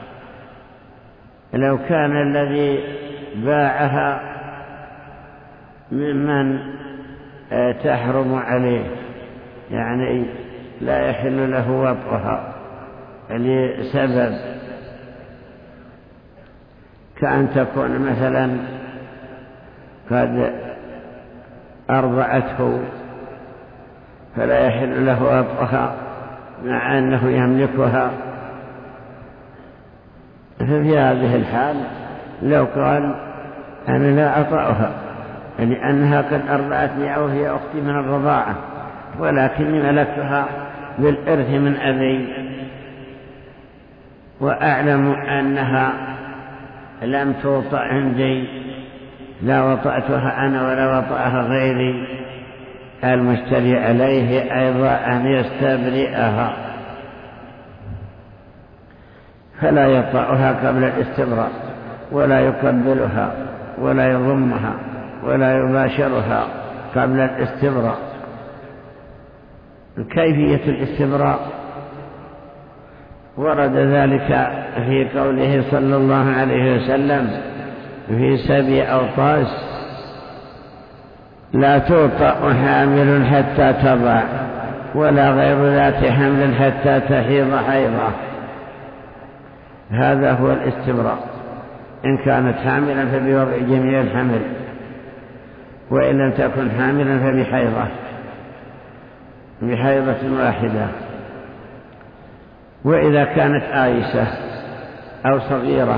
لو كان الذي باعها ممن تحرم عليه، يعني لا يحل له وطئها لسبب، كأن تكون مثلا قد أرضعته فلا يحل له وطئها مع أنه يملكها، ففي هذه الحال لو قال أنا لا أطأها لأنها قد أرضعتني أو هي أختي من الرضاعة، ولكني ملكتها بالإرث من أبي، وأعلم أنها لم توطأ عندي، لا وطأتها أنا ولا وطأها غيري، المشتري عليه أيضا أن يستبرئها، فلا يطأها قبل الاستبراء، ولا يقبلها ولا يضمها ولا يباشرها قبل الاستبراء. كيفية الاستبراء ورد ذلك في قوله صلى الله عليه وسلم في سبع أوطاس: لا توطأ حامل حتى تضع، ولا غير ذات حمل حتى تحيض حيضة. هذا هو الاستبراء. إن كانت حاملا فبوضع جميع الحمل، وإن لم تكن حاملا فبحيضة بحيضة واحدة. وإذا كانت آيسة أو صغيرة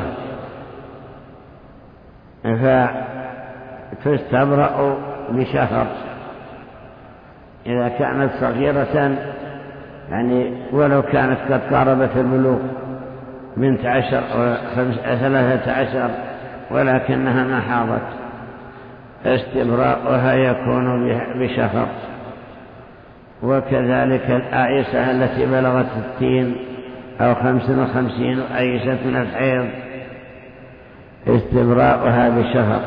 فتستبرأ بشهر. إذا كانت صغيرة يعني ولو كانت قد قاربت البلوغ بنت عشر أو ثلاثة عشر ولكنها ما حاضت، استبراؤها يكون بشهر. وكذلك الآيسة التي بلغت ستين أو خمس وخمسين آيسة من الحيض استبراؤها بشهر.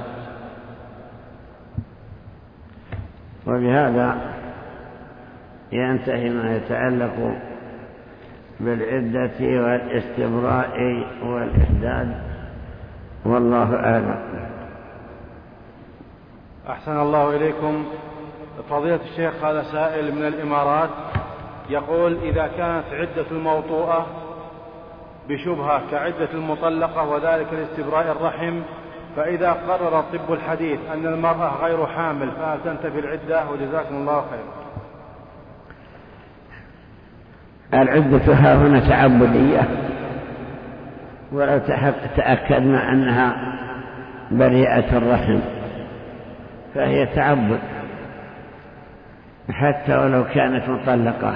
وبهذا ينتهي ما يتعلق بالعدة والاستبراء والإحداد، والله أعلم. أحسن الله إليكم. فضيلة الشيخ، هذا سائل من الإمارات يقول: إذا كانت عدة الموطوءة بشبهة كعدة المطلقة وذلك لاستبراء الرحم، فإذا قرر الطب الحديث أن المرأة غير حامل فهل تنتفي العدة؟ وجزاكم الله خير. العدة ها هنا تعبدية، ولو تأكدنا أنها بريئة الرحم فهي تعبد حتى ولو كانت مطلقة،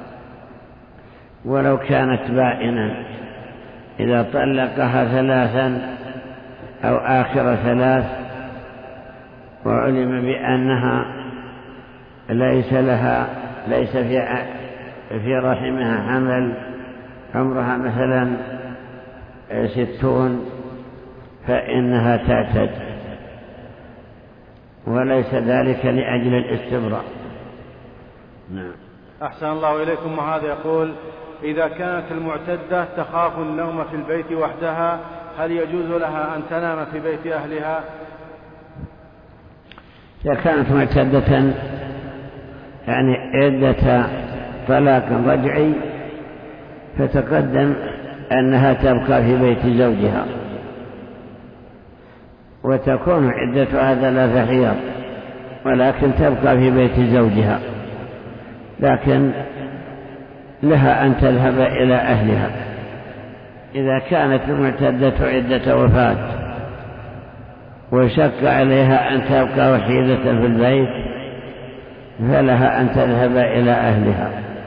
ولو كانت بائنا. إذا طلقها ثلاثا أو آخر ثلاث وعلم بأنها ليس لها ليس في في رحمها حمل، عمرها مثلا ستون، فإنها تعتد، وليس ذلك لأجل الاستبراء. نعم. أحسن الله إليكم. وهذا يقول: إذا كانت المعتدة تخاف النوم في البيت وحدها هل يجوز لها أن تنام في بيت أهلها؟ إذا كانت معتدة يعني عدة طلاق رجعي فتقدم أنها تبقى في بيت زوجها، وتكون عدتها ثلاث حيض ولكن تبقى في بيت زوجها، لكن لها أن تذهب إلى أهلها. إذا كانت المعتدة عدة وفاة وشك عليها أن تبقى وحيدة في البيت فلها أن تذهب إلى أهلها.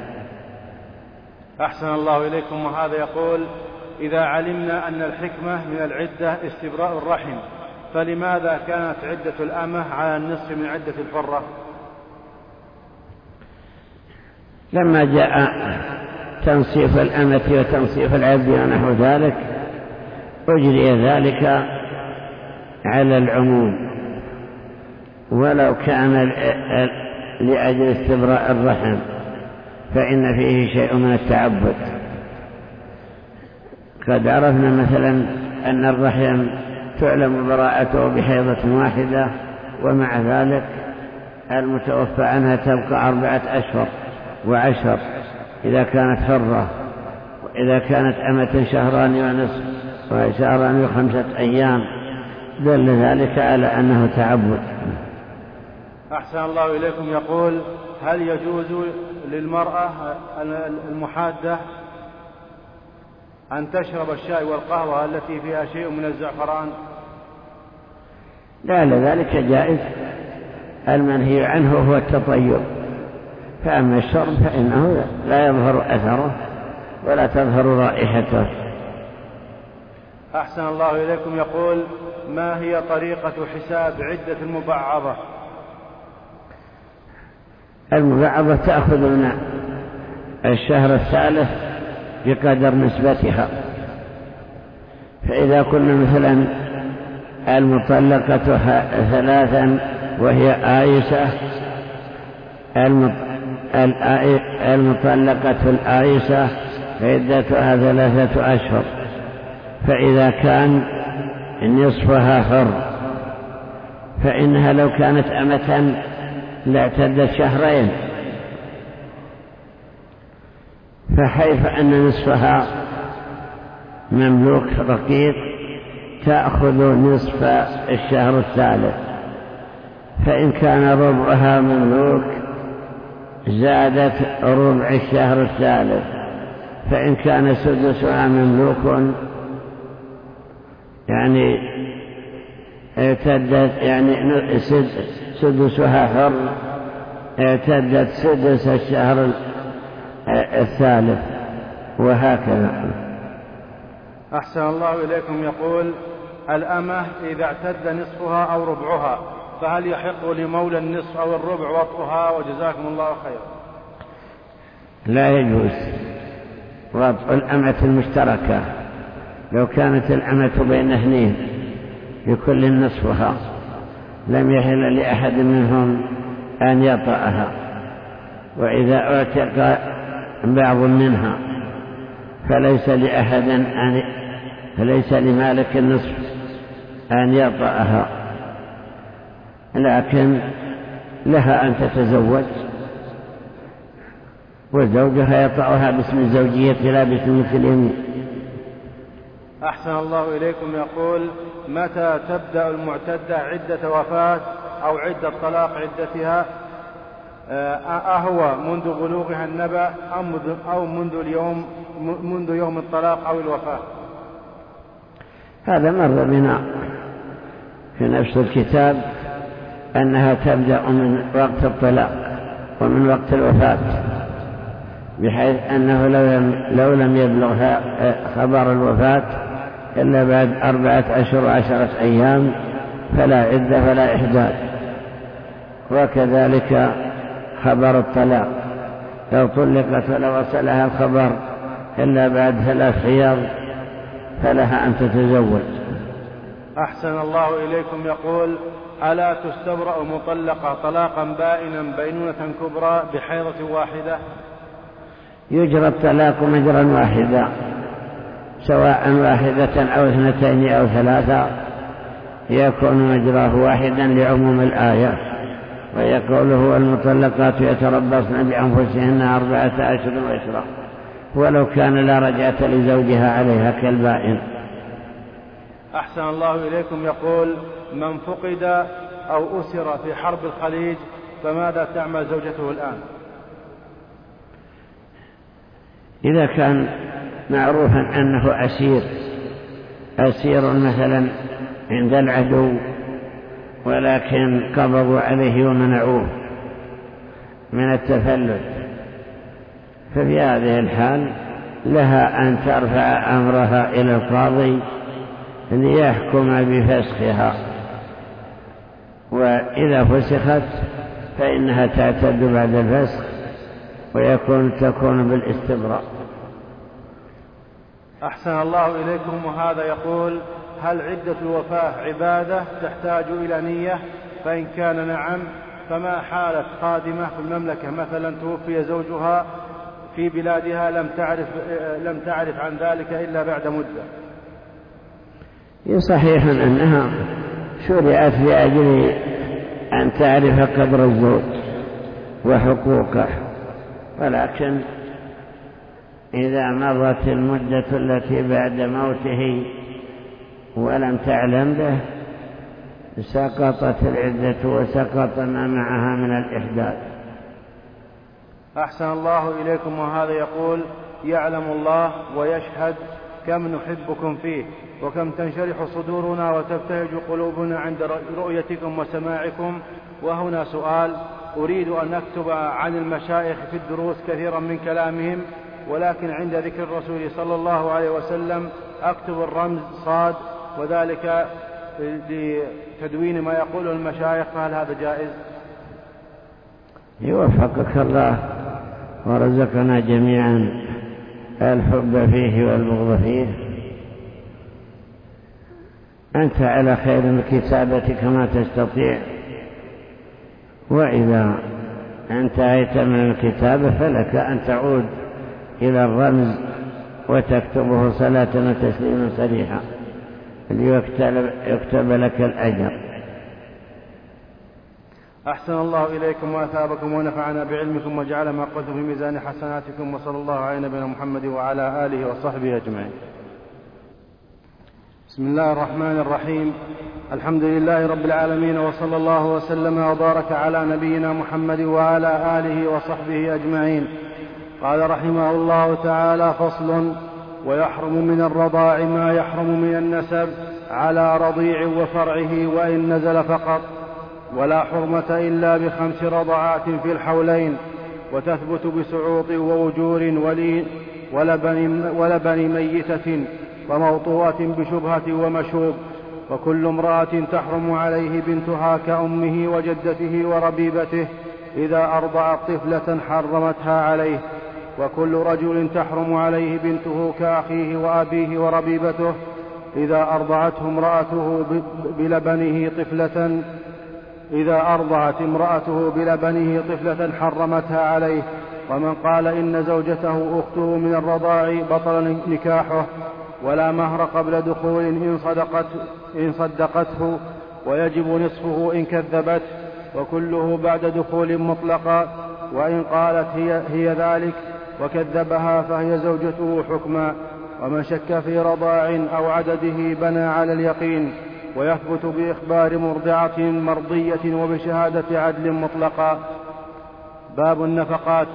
أحسن الله إليكم. وهذا يقول: إذا علمنا أن الحكمة من العدة استبراء الرحم، فلماذا كانت عدة الأمة على النصف من عدة الحرة؟ لما جاء تنصيف الأمة وتنصيف العبد ونحو ذلك أجري ذلك على العموم، ولو كان لأجل استبراء الرحم فإن فيه شيء من التعبد. قد عرفنا مثلا أن الرحم تعلم براءته بحيضة واحدة، ومع ذلك المتوفى عنها تبقى أربعة أشهر وعشر إذا كانت حرة، وإذا كانت أمة شهران ونصف وشهران وخمسة أيام، دل ذلك على أنه تعبد. أحسن الله إليكم. يقول: هل يجوز للمرأة المحادة أن تشرب الشاي والقهوة التي فيها شيء من الزعفران؟ لا، لذلك جائز. المنهي عنه هو التطيب، فأما الشرب فإنه لا يظهر أثره ولا تظهر رائحته. أحسن الله إليكم. يقول: ما هي طريقة حساب عدة المبعضة؟ المبعضة تأخذ من الشهر الثالث بقدر نسبتها، فإذا كنا مثلا المطلقة ثلاثا وهي آيسة، المطلقة الآيسة عدتها ثلاثة أشهر، فإذا كان نصفها حر فإنها لو كانت أمة لاعتدت شهرين، فحيث أن نصفها مملوك رقيق تأخذ نصف الشهر الثالث، فإن كان ربعها مملوك زادت ربع الشهر الثالث، فإن كان سدسها مملوك يعني اعتدت يعني سدسها حر اعتدت سدس الشهر الثالث، وهكذا. أحسن الله إليكم. يقول: الأمة إذا اعتد نصفها أو ربعها فهل يحق لمولى النصف أو الربع وطئها؟ وجزاكم الله خيرا. لا يجوز وضع الأمة المشتركة. لو كانت الأمة بين اثنين لكل نصفها لم يحل لأحد منهم أن يطأها، وإذا اعتق بعض منها فليس لأحد أن فليس لمالك النصف أن يطأها، لكن لها أن تتزوج وزوجها يطأها باسم الزوجية لا باسم اليمين. أحسن الله إليكم. يقول: متى تبدأ المعتدة عدة وفاة أو عدة طلاق عدتها؟ أهو منذ بلوغها النبأ أو منذ اليوم منذ يوم الطلاق أو الوفاة؟ هذا مر بنا في نفس الكتاب أنها تبدأ من وقت الطلاق ومن وقت الوفاة، بحيث أنه لو لم يبلغها خبر الوفاة إلا بعد أربعة أشهر وعشرة أيام فلا عدة فلا إحداث. وكذلك خبر الطلاق، لو طلقت ولو وصلها الخبر إلا بعد ثلاث حيض فلها أن تتزوج. أحسن الله إليكم. يقول: ألا تستبرأ مطلقة طلاقا بائنا بينونة كبرى بحيضة واحدة؟ يجرى الطلاق مجرا واحدا، سواء واحدة أو اثنتين أو ثلاثة، يكون مجراه واحدا لعموم الآية، ويقوله: والمطلقات يتربصن بأنفسهن أربعة أشهر وعشرة، ولو كان لا رجعة لزوجها عليها كالبائن. أحسن الله إليكم. يقول: من فقد أو أسر في حرب الخليج فماذا تعمل زوجته الآن؟ إذا كان معروفا أنه أسير أسير مثلا عند العدو ولكن قبضوا عليه ومنعوه من التفلت، ففي هذه الحال لها أن ترفع أمرها إلى القاضي ليحكم بفسخها، وإذا فسخت فإنها تعتد بعد الفسخ ويكون تكون بالاستبراء. أحسن الله إليكم. وهذا يقول: هل عدة الوفاة عبادة تحتاج إلى نية؟ فإن كان نعم، فما حالة خادمة في المملكة مثلا توفي زوجها في بلادها لم تعرف, لم تعرف عن ذلك إلا بعد مدة؟ صحيح أنها شرعت لأجل أن تعرف قدر الزوج وحقوقه، ولكن إذا مرت المدة التي بعد موته ولم تعلم به سقطت العدة وسقط ما معها من الإحداث. أحسن الله إليكم. وهذا يقول: يعلم الله ويشهد كم نحبكم فيه، وكم تنشرح صدورنا وتبتهج قلوبنا عند رؤيتكم وسماعكم. وهنا سؤال: أريد أن أكتب عن المشايخ في الدروس كثيرا من كلامهم، ولكن عند ذكر الرسول صلى الله عليه وسلم أكتب الرمز صاد، وذلك لتدوين ما يقوله المشايخ، فهل هذا جائز؟ يوفقك الله ورزقنا جميعا الحب فيه والبغض فيه. أنت على خير الكتابة كما تستطيع، وإذا انتهيت من الكتابة فلك أن تعود إلى الرمز وتكتبه صلاة وتسليما صريحا ليكتب لك الأجر. أحسن الله إليكم وأثابكم ونفعنا بعلمكم وجعل ما قلتم في ميزان حسناتكم، وصلى الله على نبينا محمد وعلى آله وصحبه أجمعين. بسم الله الرحمن الرحيم. الحمد لله رب العالمين، وصلى الله وسلم وبارك على نبينا محمد وعلى آله وصحبه أجمعين. قال رحمه الله تعالى: فصل: ويحرم من الرضاع ما يحرم من النسب على رضيع وفرعه وإن نزل فقط، ولا حرمة إلا بخمس رضعات في الحولين، وتثبت بسعوط ووجور ولين ولبن, ولبن ميتة وموطوءة بشبهة ومشوب. وكل امرأة تحرم عليه بنتها كأمه وجدته وربيبته إذا أرضعت طفلة حرمتها عليه. وكل رجل تحرم عليه بنته كأخيه وأبيه وربيبته إذا أرضعته امرأته بلبنه طفلة إذا أرضعت امرأته بلبنه طفلة حرمتها عليه. ومن قال إن زوجته أخته من الرضاع بطل نكاحه ولا مهر قبل دخول إن صدقته, إن صدقته ويجب نصفه إن كذبت، وكله بعد دخول مطلقا، وإن قالت هي, هي ذلك وكذبها فهي زوجته حكما. ومن شك في رضاع أو عدده بنى على اليقين، ويثبت بإخبار مرضعة مرضية وبشهادة عدل مطلقا. باب النفقات.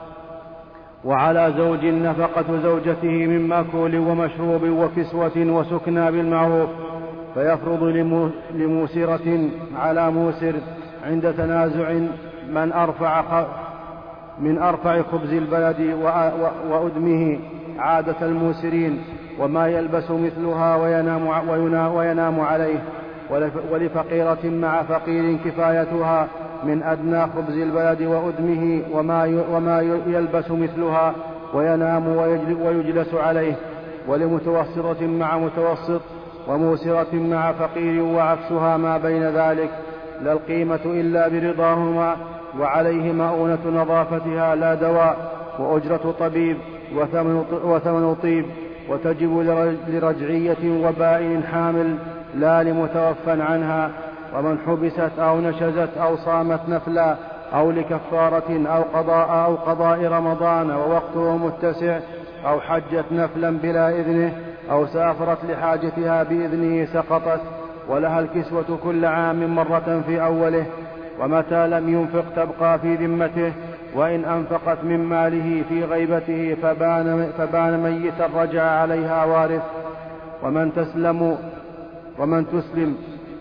وعلى زوج نفقة زوجته من مأكول ومشروب وكسوة وسكنى بالمعروف، فيفرض لموسرة على موسر عند تنازع من أرفع من أرفع خبز البلد وأدمه عادة الموسرين، وما يلبس مثلها وينام, وينام عليه، ولفقيرة مع فقير كفايتها من أدنى خبز البلد وأدمه وما يلبس مثلها وينام ويجلس عليه، ولمتوسطة مع متوسط، وموسرة مع فقير، وعكسها ما بين ذلك، لا القيمة إلا برضاهما، وعليه مؤونة نظافتها لا دواء، وأجرة طبيب، وثمن طيب، وتجب لرجعية وبائن حامل لا لمتوفى عنها. ومن حبست أو نشزت أو صامت نفلا أو لكفارة أو قضاء, أو قضاء رمضان ووقته متسع، أو حجت نفلا بلا إذنه، أو سافرت لحاجتها بإذنه سقطت، ولها الكسوة كل عام مرة في أوله، ومتى لم ينفق تبقى في ذمته، وإن أنفقت من ماله في غيبته فبان, فبان ميتا رجع عليها وارث. ومن تسلم ومن تسلم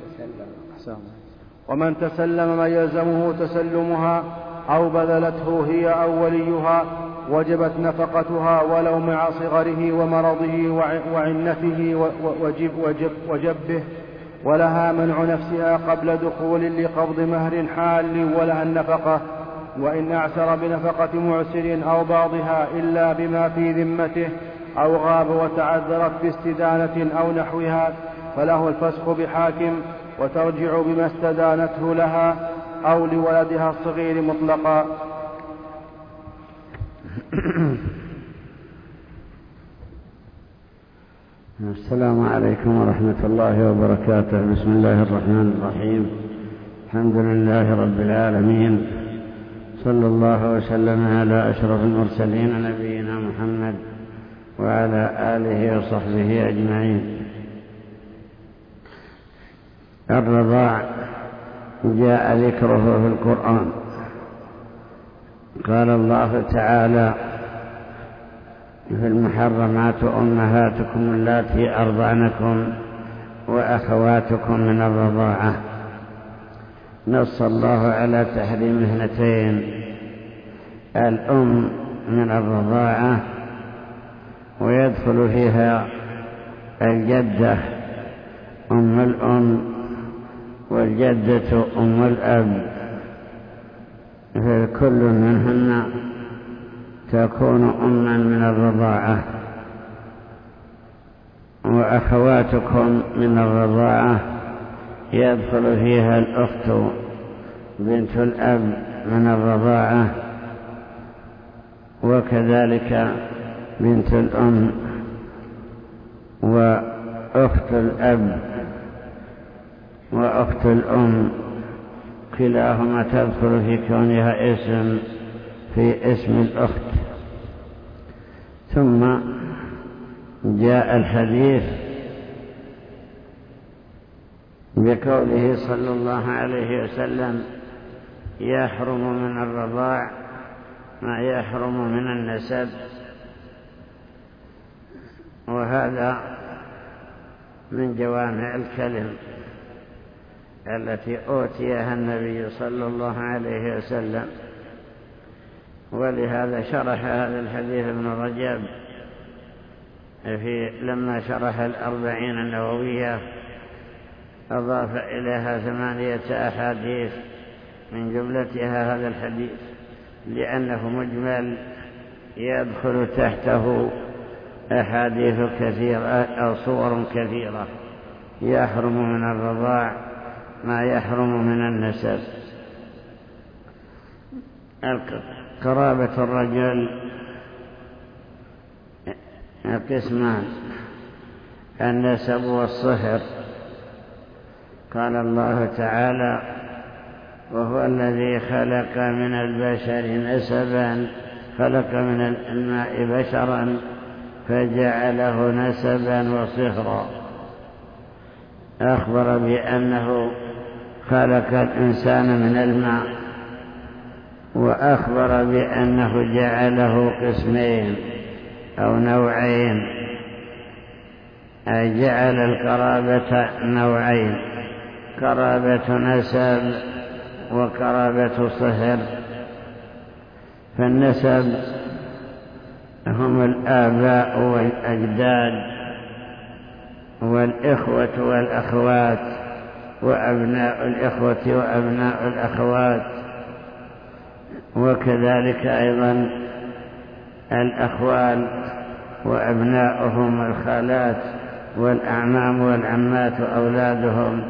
ومن تسلم ما يلزمه تسلمها أو بذلته هي أو وليها وجبت نفقتها ولو مع صغره ومرضه وعنته وجب وجب وجبه، ولها منع نفسها قبل دخول لقبض مهر حال ولها النفقة، وإن أعسر بنفقة معسر أو بعضها إلا بما في ذمته أو غاب وتعذرت باستدانة أو نحوها فله الفسخ بحاكم، وترجع بما استدانته لها أو لولدها الصغير مطلقا. السلام عليكم ورحمة الله وبركاته. بسم الله الرحمن الرحيم. الحمد لله رب العالمين، صلى الله وسلم على أشرف المرسلين نبينا محمد وعلى آله وصحبه أجمعين. الرضاع جاء ذكره في القرآن. قال الله تعالى في المحرمات أمهاتكم اللاتي أرضعنكم وأخواتكم من الرضاعة. نص الله على تحريم اثنتين: الأم من الرضاعة، ويدخل فيها الجدة أم الأم والجدة أم الأب، فكل منهن تكون أما من الرضاعة. وأخواتكم من الرضاعة يدخل فيها الأخت بنت الأب من الرضاعة، وكذلك بنت الأم وأخت الأب وأخت الأم، كلاهما تدخل في كونها اسم في اسم الأخت. ثم جاء الحديث بقوله صلى الله عليه وسلم: يحرم من الرضاع ما يحرم من النسب. وهذا من جوامع الكلم التي أوتيها النبي صلى الله عليه وسلم، ولهذا شرح هذا الحديث ابن رجب في لما شرح الأربعين النووية، أضاف إليها ثمانية أحاديث من جملتها هذا الحديث، لأنه مجمل يدخل تحته أحاديث كثيرة أو صور كثيرة. يحرم من الرضاع ما يحرم من النسب. قرابة الرجل قسمان: النسب والصهر. قال الله تعالى: وهو الذي خلق من البشر نسبا خلق من الماء بشرا فجعله نسبا وصهرا. أخبر بأنه خلق الإنسان من الماء، وأخبر بأنه جعله قسمين أو نوعين، أي جعل القرابة نوعين: قرابة نسب وقرابة صهر. فالنسب هم الآباء والأجداد والإخوة والأخوات وأبناء الإخوة وأبناء الأخوات، وكذلك أيضا الأخوال وأبناؤهم الخالات والأعمام والعمات وأولادهم.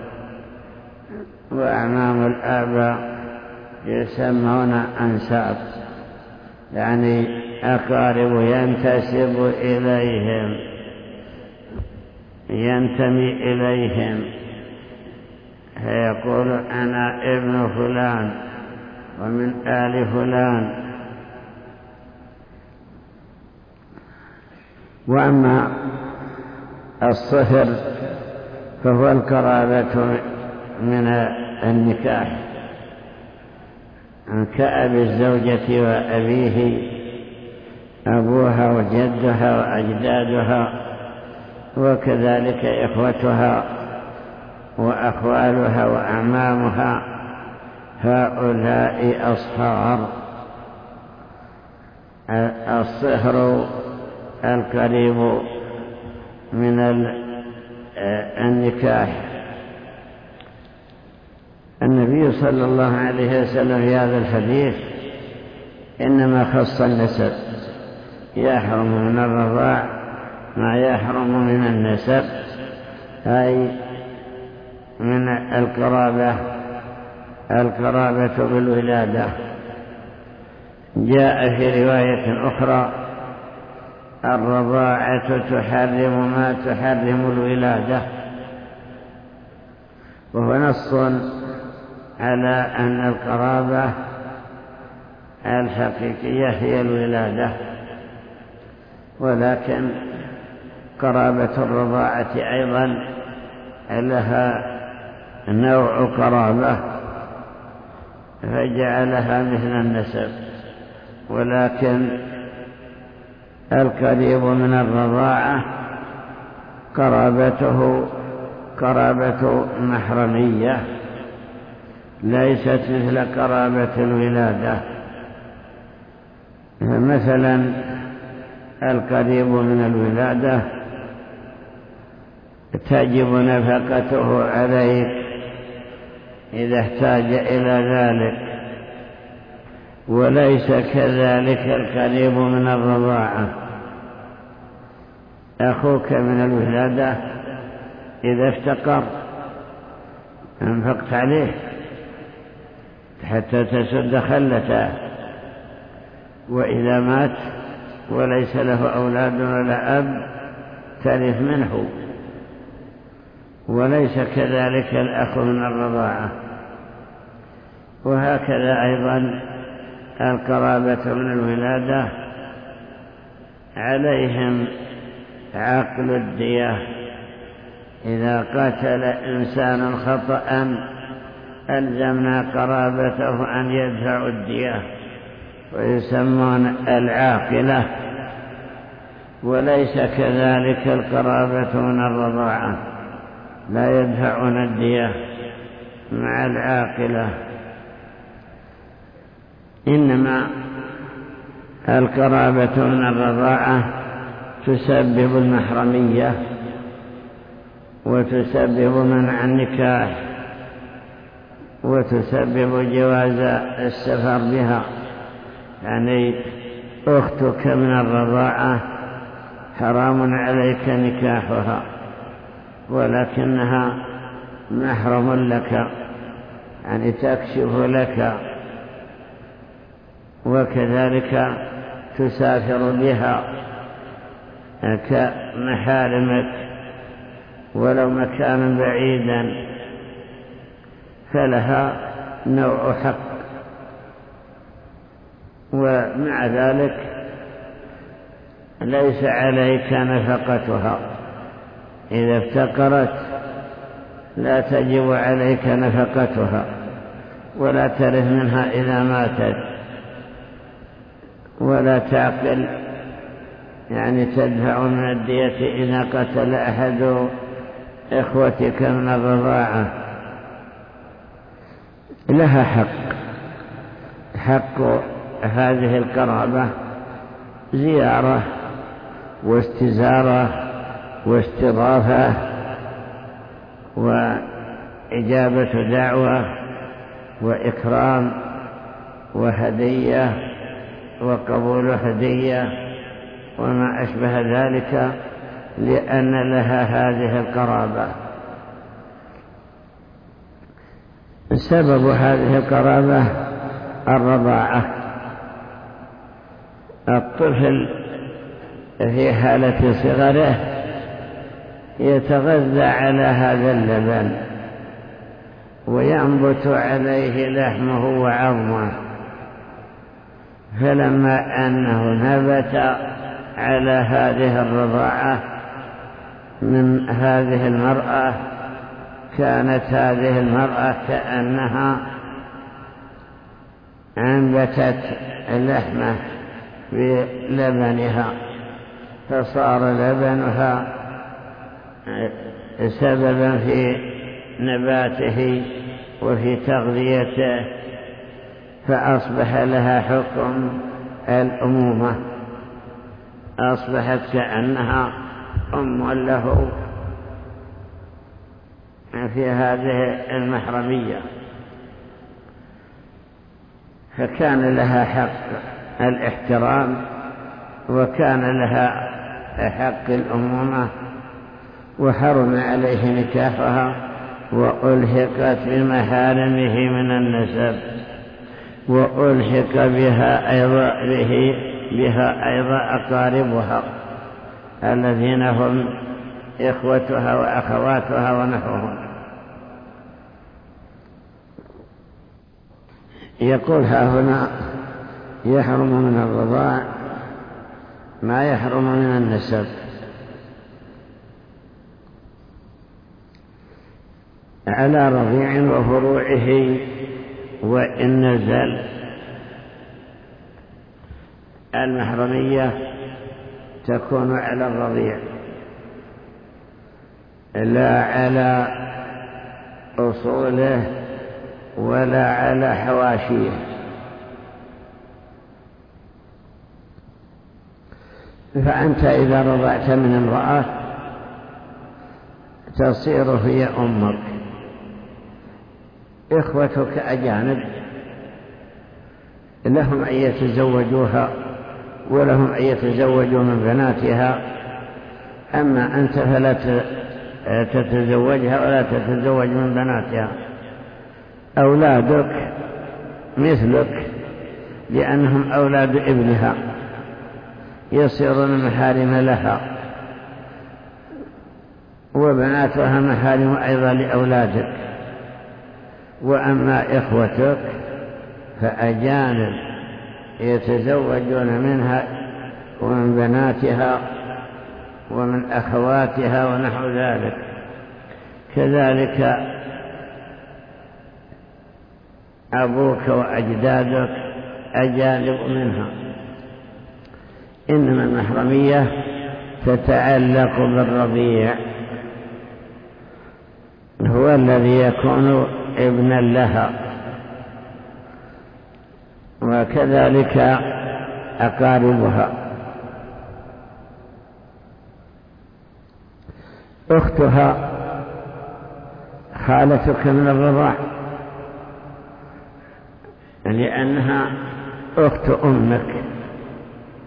وأعمام الآباء يسمون أنساب، يعني أقارب ينتسب إليهم، ينتمي إليهم، فيقول: أنا ابن فلان ومن آل فلان. وأما الصهر فهو القرابة من النكاح، كأب الزوجة وأبيه، أبوها وجدها وأجدادها، وكذلك إخوتها وأخوالها وأعمامها، هؤلاء أصهار. الصهر القريب من النكاح. النبي صلى الله عليه وسلم في هذا الحديث إنما خص النسب: يحرم من الرضاع ما يحرم من النسب، أي من القرابة القرابة بالولادة. جاء في رواية أخرى: الرضاعة تحرم ما تحرم الولادة. وهو نص على أن القرابة الحقيقية هي الولادة، ولكن قرابة الرضاعة أيضا لها نوع قرابة فجعلها مثل النسب، ولكن القريب من الرضاعة قرابته قرابة محرمية، ليست مثل قرابة الولادة. مثلا القريب من الولادة تجب نفقته عليك إذا احتاج إلى ذلك، وليس كذلك القريب من الرضاعة. أخوك من الولادة إذا افتقر أنفقت عليه حتى تسد خلته، وإذا مات وليس له أولاد ولا أب ترث منه، وليس كذلك الأخ من الرضاعة. وهكذا أيضا القرابة من الولادة عليهم عقل الدية. إذا قتل إنسان خطأ ألزمنا قرابته أن يدفعوا الدية، ويسمون العاقلة. وليس كذلك القرابة من الرضاعة، لا يدفعون الدية مع العاقلة، إنما القرابة من الرضاعة تسبب المحرمية وتسبب منع النكاح وتسبب جواز السفر بها، يعني أختك من الرضاعة حرام عليك نكاحها، ولكنها محرم لك، يعني تكشف لك، وكذلك تسافر بها كمحارمك ولو مكانا بعيدا، فلها نوع حق. ومع ذلك ليس عليك نفقتها، إذا افتقرت لا تجب عليك نفقتها، ولا ترث منها إذا ماتت، ولا تعقل يعني تدفع من الدية إذا قتل أحد إخوتك من الرضاعة. لها حق، حق هذه القرابة زيارة واستزارة واستضافة وإجابة دعوة وإكرام وهدية وقبول هدية وما أشبه ذلك، لأن لها هذه القرابة. سبب هذه القرابة الرضاعة. الطفل في حالة صغره يتغذى على هذا اللبن وينبت عليه لحمه وعظمه، فلما أنه نبت على هذه الرضاعة من هذه المرأة، كانت هذه المرأة كأنها أنبتت لحمه بلبنها، فصار لبنها سببا في نباته وفي تغذيته، فأصبح لها حكم الأمومة، أصبحت كأنها أم له في هذه المحرمية، فكان لها حق الاحترام، وكان لها حق الأمومة، وحرم عليه نكاحها، وألحقت بمحارمه من النسب، وألحق بها أيضا, به بها أيضا أقاربها الذين هم إخوتها وأخواتها ونحوهم. يقول ها هنا يحرم من الرضاع ما يحرم من النسب. على رضيع وفروعه وإن نزل. المحرمية تكون على الرضيع لا على أصوله ولا على حواشيه. فأنت إذا رضعت من امرأة تصير هي أمك، إخوتك أجانب لهم أن يتزوجوها ولهم أن يتزوجوا من بناتها، أما أنت فلا تتزوجها ولا تتزوج من بناتها. أولادك مثلك لأنهم أولاد ابنها يصيرون محارم لها، وبناتها محارم أيضا لأولادك. وأما إخوتك فأجانب يتزوجون منها ومن بناتها ومن أخواتها ونحو ذلك. كذلك أبوك وأجدادك أجانب منها. إنما المحرمية تتعلق بالرضيع، هو الذي يكون ابنا لها، وكذلك أقاربها. أختها خالتك من الرضاع، لأنها أخت أمك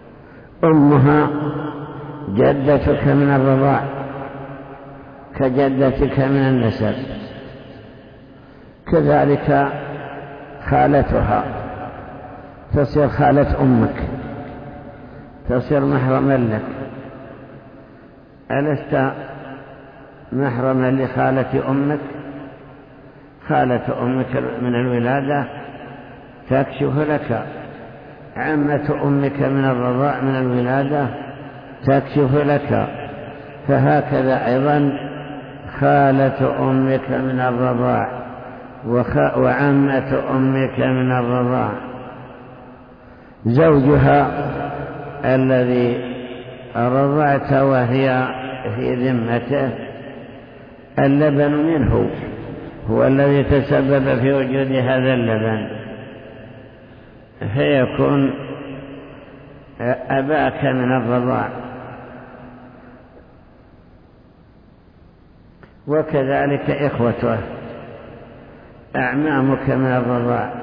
أمها جدتك من الرضاع كجدتك من النسب، كذلك خالتها تصير خالة أمك، تصير محرما لك. ألست محرما لخالة أمك؟ خالة أمك من الولادة تكشف لك، عمة أمك من الرضاع من الولادة تكشف لك، فهكذا أيضا خالة أمك من الرضاع وعمة أمك من الرضاع. زوجها الذي رضعت وهي في ذمته اللبن منه، هو الذي تسبب في وجود هذا اللبن، فيكون أباك من الرضاع. وكذلك إخوته أعمامك من الرضاع.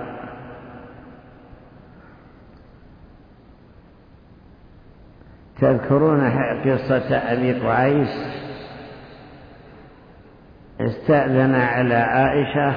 تذكرون قصة أبي قعيس؟ استأذن على عائشة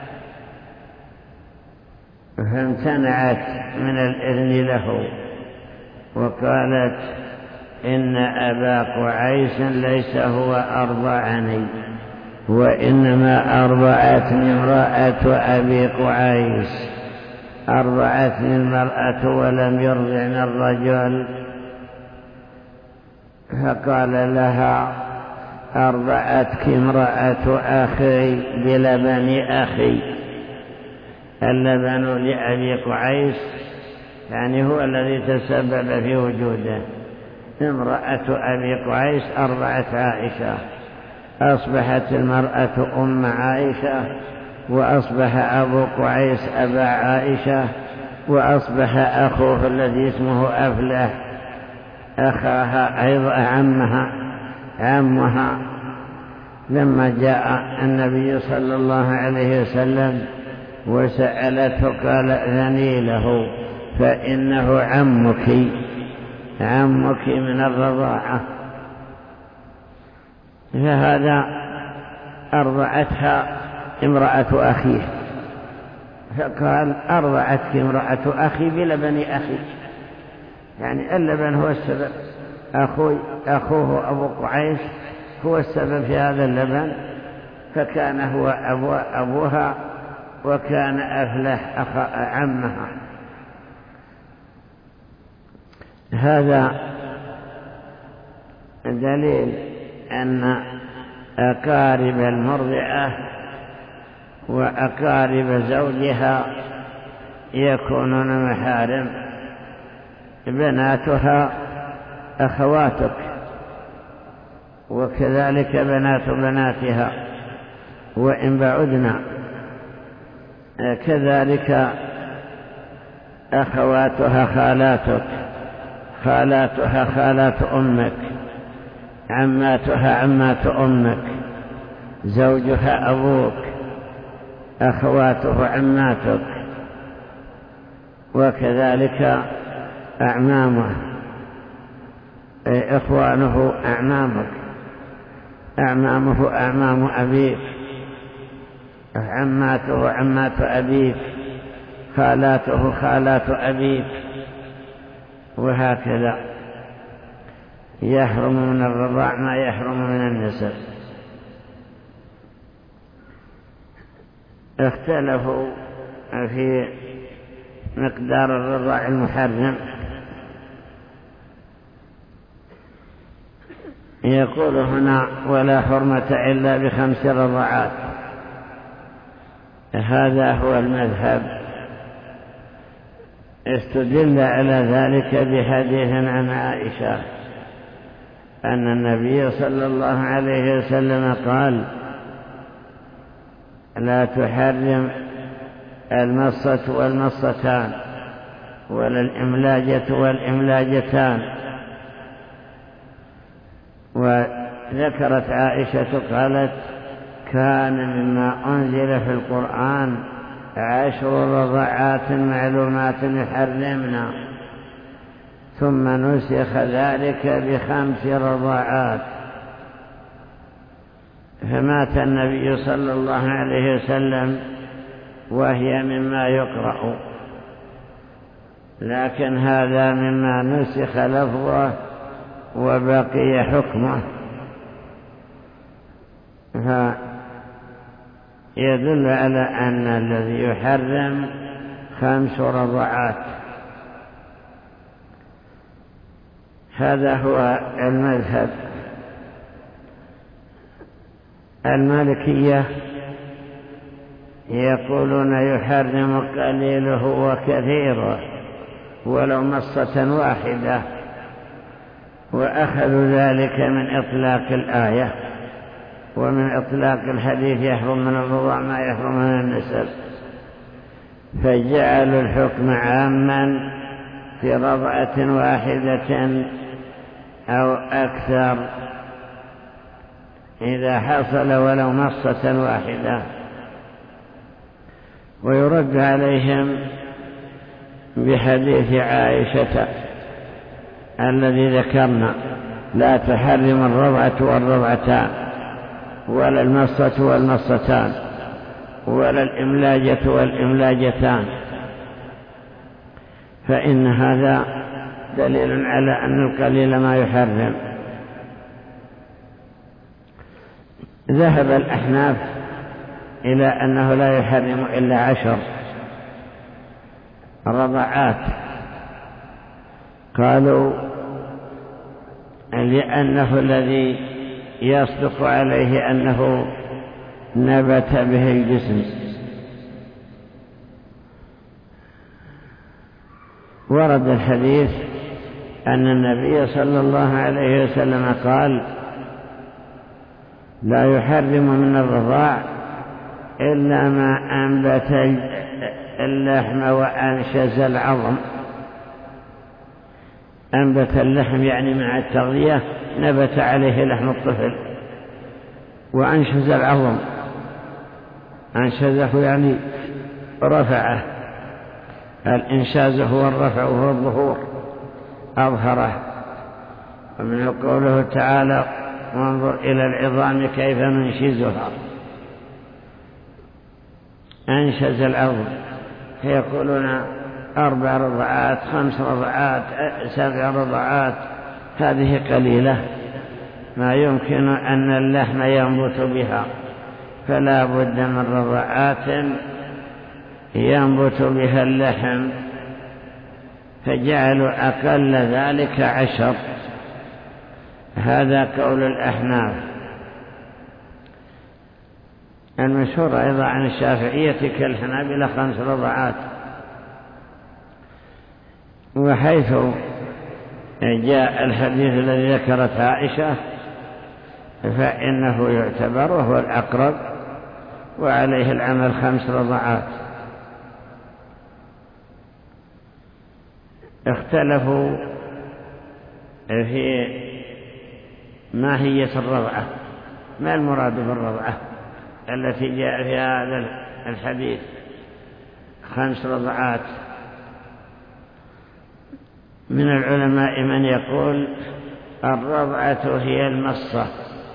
فامتنعت من الإذن له، وقالت إن أبا قعيس ليس هو أرضعني، وإنما أرضعتني امرأة أبي قعيس، أرضعتني المرأة ولم يرضعني الرجل. فقال لها أرضعتك امرأة أخي بلبن أخي، اللبن لأبي قعيس يعني هو الذي تسبب في وجوده. امرأة أبي قعيس أرضعت عائشة، أصبحت المرأة أم عائشة، وأصبح أبو قعيس أبا عائشة، وأصبح أخوه الذي اسمه أفلح أخاها أيضا عمها عمها. لما جاء النبي صلى الله عليه وسلم وسألته قال ائذني له فإنه عمك عمك من الرضاعة. فهذا أرضعتها امرأة أخيه، فقال أرضعتك امرأة أخي بلبن أخي، يعني اللبن هو السبب، أخوي أخوه أبو قعيس هو السبب في هذا اللبن، فكان هو أبو أبوها وكان أفلح أخ عمها. هذا دليل أن أقارب المرضعة وأقارب زوجها يكونون محارم، بناتها أخواتك، وكذلك بنات بناتها وإن بعدنا، كذلك أخواتها خالاتك، خالاتها خالات أمك، عماتها عمات أمك، زوجها أبوك، أخواته عماتك، وكذلك أعمامه إخوانه أعمامك، أعمامه أعمام أبيك، عماته عمات أبيك، خالاته خالات أبيك، وهكذا يحرم من الرضاع ما يحرم من النسب. اختلفوا في مقدار الرضاع المحرم. يقول هنا ولا حرمة إلا بخمس رضعات، هذا هو المذهب. استدل على ذلك بحديث عن عائشة أن النبي صلى الله عليه وسلم قال لا تحرم المصة والمصتان ولا الإملاجة والإملاجتان. وذكرت عائشة قالت كان مما أنزل في القرآن عشر رضعات معلومات يحرمنا، ثم نسخ ذلك بخمس رضاعات، فمات النبي صلى الله عليه وسلم وهي مما يقرأ، لكن هذا مما نسخ لفظه وبقي حكمه، فيدل على أن الذي يحرم خمس رضعات. هذا هو المذهب. المالكية يقولون يحرم قليله وكثيره ولو مصة واحدة، وأخذوا ذلك من إطلاق الآية ومن إطلاق الحديث يحرم من الرضاع ما يحرم من النسب، فجعلوا الحكم عاما في رضعة واحدة أو أكثر إذا حصل ولو مصة واحدة. ويرد عليهم بحديث عائشة الذي ذكرنا: لا تحرم الرضعة والرضعتان ولا المصة والمصتان ولا الإملاجة والإملاجتان، فإن هذا دليل على أن القليل ما يحرم. ذهب الأحناف إلى أنه لا يحرم إلا عشر رضعات، قالوا لأنه الذي يصدق عليه أنه نبت به الجسم. ورد الحديث أن النبي صلى الله عليه وسلم قال: لا يحرم من الرضاع إلا ما أنبت اللحم وأنشز العظم. أنبت اللحم يعني مع التغذية نبت عليه لحم الطفل، وأنشز العظم أنشزه يعني رفعه. الإنشاز هو الرفع وهو الظهور، أظهره. ومنه قوله تعالى: وانظر إلى العظام كيف ننشزها. أنشز العظم. فيقولون أربع رضعات، خمس رضعات، سبع رضعات، هذه قليلة ما يمكن أن اللحم ينبت بها، فلا بد من رضعات ينبت بها اللحم، فجعلوا أقل ذلك عشر. هذا قول الأحناف. المشهور أيضا عن الشافعية كالحنابلة خمس رضعات. وحيث جاء الحديث الذي ذكرت عائشة فإنه يعتبر وهو الأقرب، وعليه العمل خمس رضعات. اختلفوا في ماهية الرضعة، ما المراد بالرضعة التي جاء في هذا الحديث خمس رضعات. من العلماء من يقول الرضعة هي المصة،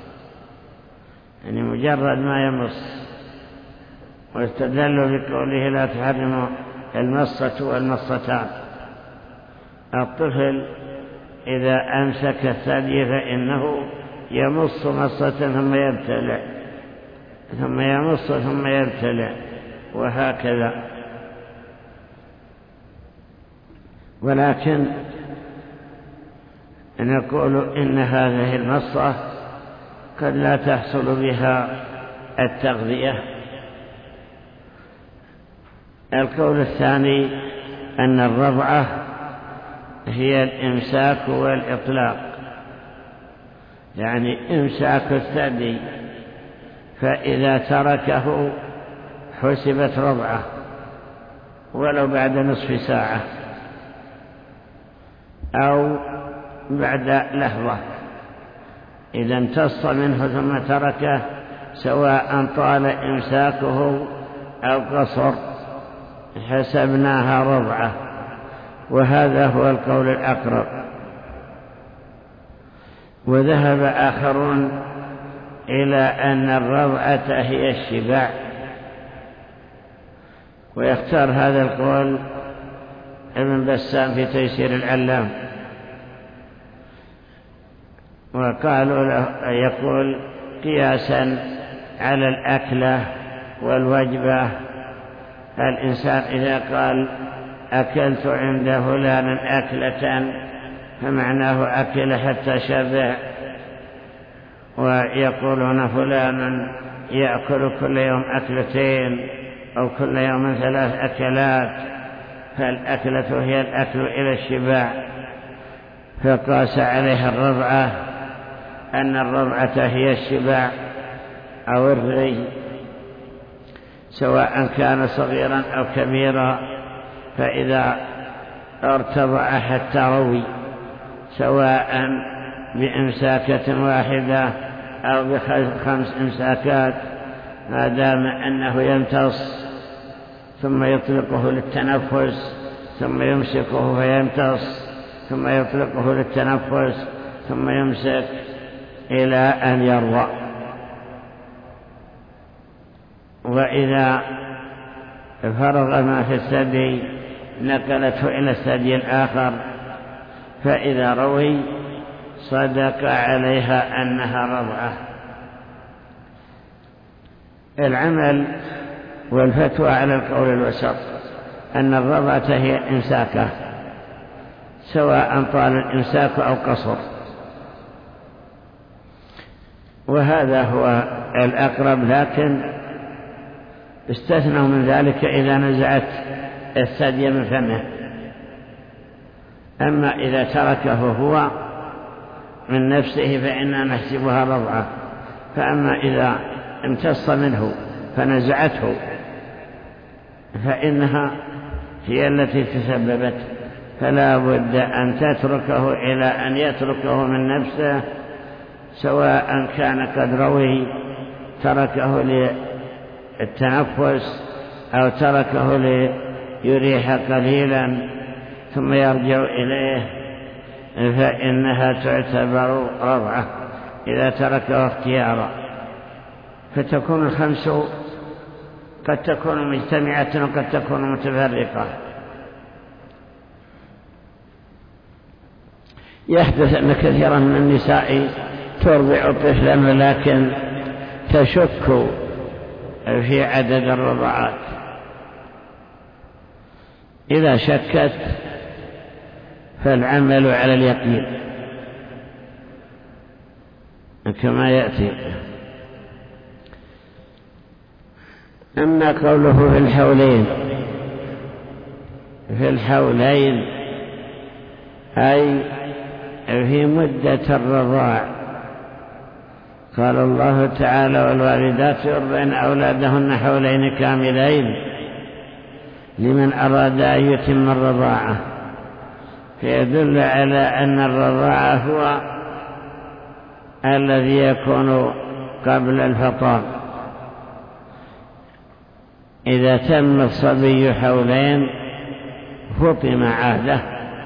يعني مجرد ما يمص، واستدلوا بقوله: لا تحرم المصة والمصتان. الطفل إذا أمسك الثدي فإنه يمص مصة ثم يبتلع، ثم يمص ثم يبتلع، وهكذا. ولكن نقول إن هذه المصة قد لا تحصل بها التغذية. القول الثاني أن الرضعة هي الإمساك والإطلاق، يعني إمساك الثدي، فإذا تركه حسبت رضعة ولو بعد نصف ساعة أو بعد لحظة. إذا امتص منه ثم تركه سواء طال إمساكه أو قصر حسبناها رضعة. وهذا هو القول الأقرب. وذهب آخرون إلى أن الرضعة هي الشباع، ويختار هذا القول ابن بسام في تيسير العلام، وقالوا له يقول قياسا على الأكلة والوجبة. الإنسان إذا قال أكلت عند فلان أكلة فمعناه أكل حتى شبع، ويقولون فلان يأكل كل يوم أكلتين أو كل يوم ثلاث أكلات، فالأكلة هي الأكل إلى الشباع، فقاس عليها الرضعة أن الرضعة هي الشباع أو الري، سواء كان صغيرا أو كبيرا، فإذا ارتضع حتى روي سواء بإمساكة واحدة أو بخمس إمساكات، ما دام أنه يمتص ثم يطلقه للتنفس ثم يمسكه فيمتص ثم يطلقه للتنفس ثم يمسك إلى أن يرضى. وإذا فرغ ما في الثدي نقلته إلى الثدي الآخر، فإذا روي صدق عليها أنها رضعة. العمل والفتوى على القول الوسط أن الرضعة هي إمساكة، سواء طال الإمساك أو قصر، وهذا هو الأقرب، لكن استثنوا من ذلك إذا نزعت الثدي من فمه. أما إذا تركه هو من نفسه فإننا نحسبها رضعة، فأما إذا امتص منه فنزعته فإنها هي التي تسببت، فلا بد أن تتركه إلى أن يتركه من نفسه، سواء كان قد روي تركه للتنفس أو تركه ليريح قليلا ثم يرجع إليه، فإنها تعتبر رضعة إذا تركه اختيارا. فتكون الخمس قد تكون مجتمعة وقد تكون متفرقة. يحدث أن كثيرا من النساء ترضع طفلا ولكن تشك في عدد الرضعات. إذا شكت فالعمل على اليقين كما يأتي. أما قوله في الحولين في الحولين أي في مدة الرضاع. قال الله تعالى والوالدات يرضعن أولادهن حولين كاملين لمن أراد أن يتم الرضاعة، فيدل على أن الرضاعة هو الذي يكون قبل الفطام. إذا تم الصبي حولين فطم عهده،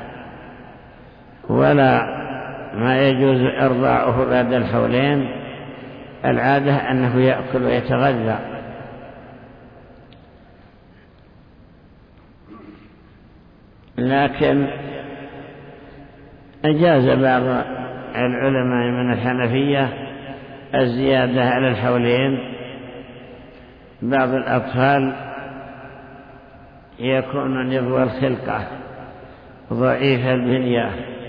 ولا ما يجوز إرضاعه بعد الحولين. العادة أنه يأكل ويتغذى، لكن أجاز بعض العلماء من الحنفية الزيادة على الحولين. بعض الأطفال يكون نضوى الخلقة ضعيف البنية،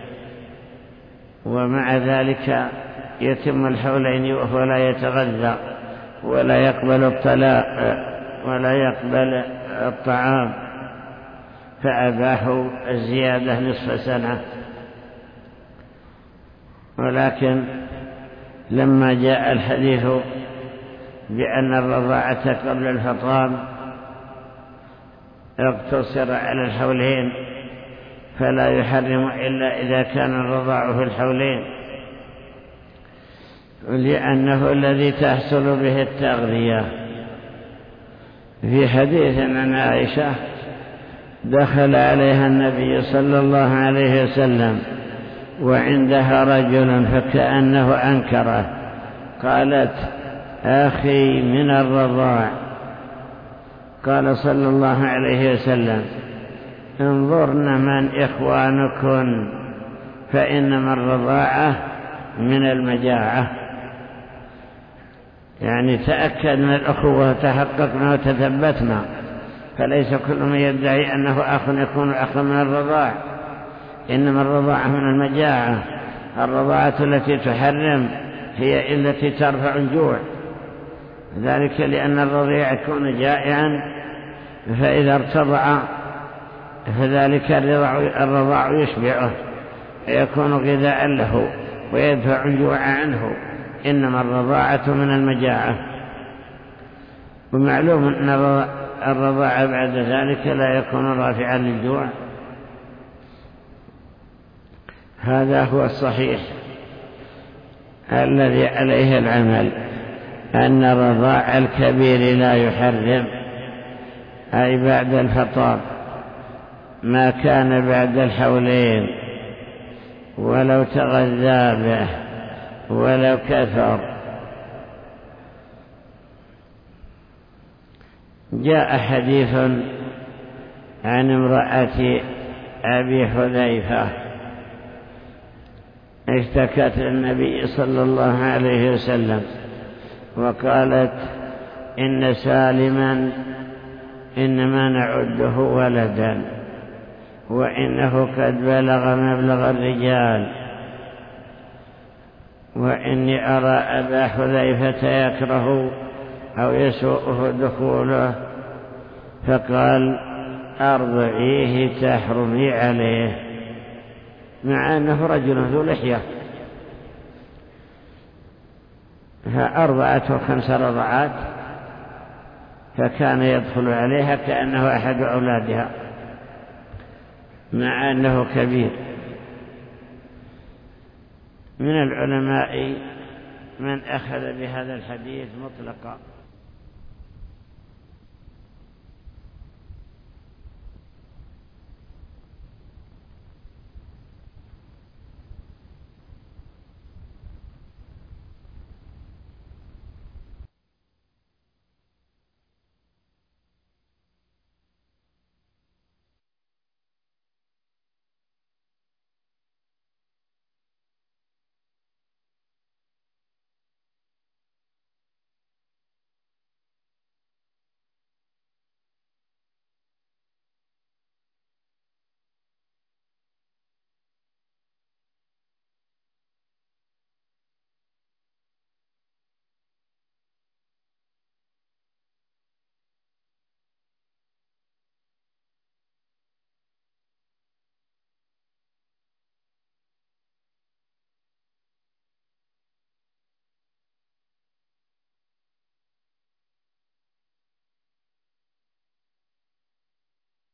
ومع ذلك يتم الحولين وهو لا يتغذى ولا يقبل الطلاء ولا يقبل الطعام، فأباحوا الزيادة نصف سنة. ولكن لما جاء الحديث بأن الرضاعة قبل الفطام اقتصر على الحولين، فلا يحرم إلا إذا كان الرضاع في الحولين، لأنه الذي تحصل به التغذية. في حديث عن عائشة دخل عليها النبي صلى الله عليه وسلم وعندها رجل فكأنه أنكره، قالت: أخي من الرضاع. قال صلى الله عليه وسلم: انظرن من إخوانكن، فإنما الرضاعة من المجاعة. يعني تأكد من الأخوة وتحققنا وتثبتنا، فليس كل من يدعي أنه أخ يكون أخا من الرضاع، إنما الرضاعة من المجاعة. الرضاعة التي تحرم هي التي ترفع الجوع، ذلك لأن الرضيع يكون جائعا، فإذا ارتضع فذلك الرضاع يشبعه ويكون غذاء له ويدفع الجوع عنه، إنما الرضاعة من المجاعة. ومعلوم أن الرضاعة بعد ذلك لا يكون رافعا للجوع. هذا هو الصحيح الذي عليه العمل، أن رضاع الكبير لا يحرم، أي بعد الفطار، ما كان بعد الحولين ولو تغذى به ولو كثر. جاء حديث عن امرأة أبي حذيفة اشتكت للنبي صلى الله عليه وسلم وقالت: إن سالما إنما نعده ولدا، وإنه قد بلغ مبلغ الرجال، وإني أرى أبا حذيفة يكره أو يسوءه دخوله. فقال: أرضعيه تحرمي عليه، مع أنه رجل ذو لحية، فأرضعته خمس رضعات، فكان يدخل عليها كأنه أحد أولادها مع أنه كبير. من العلماء من أخذ بهذا الحديث مطلقا.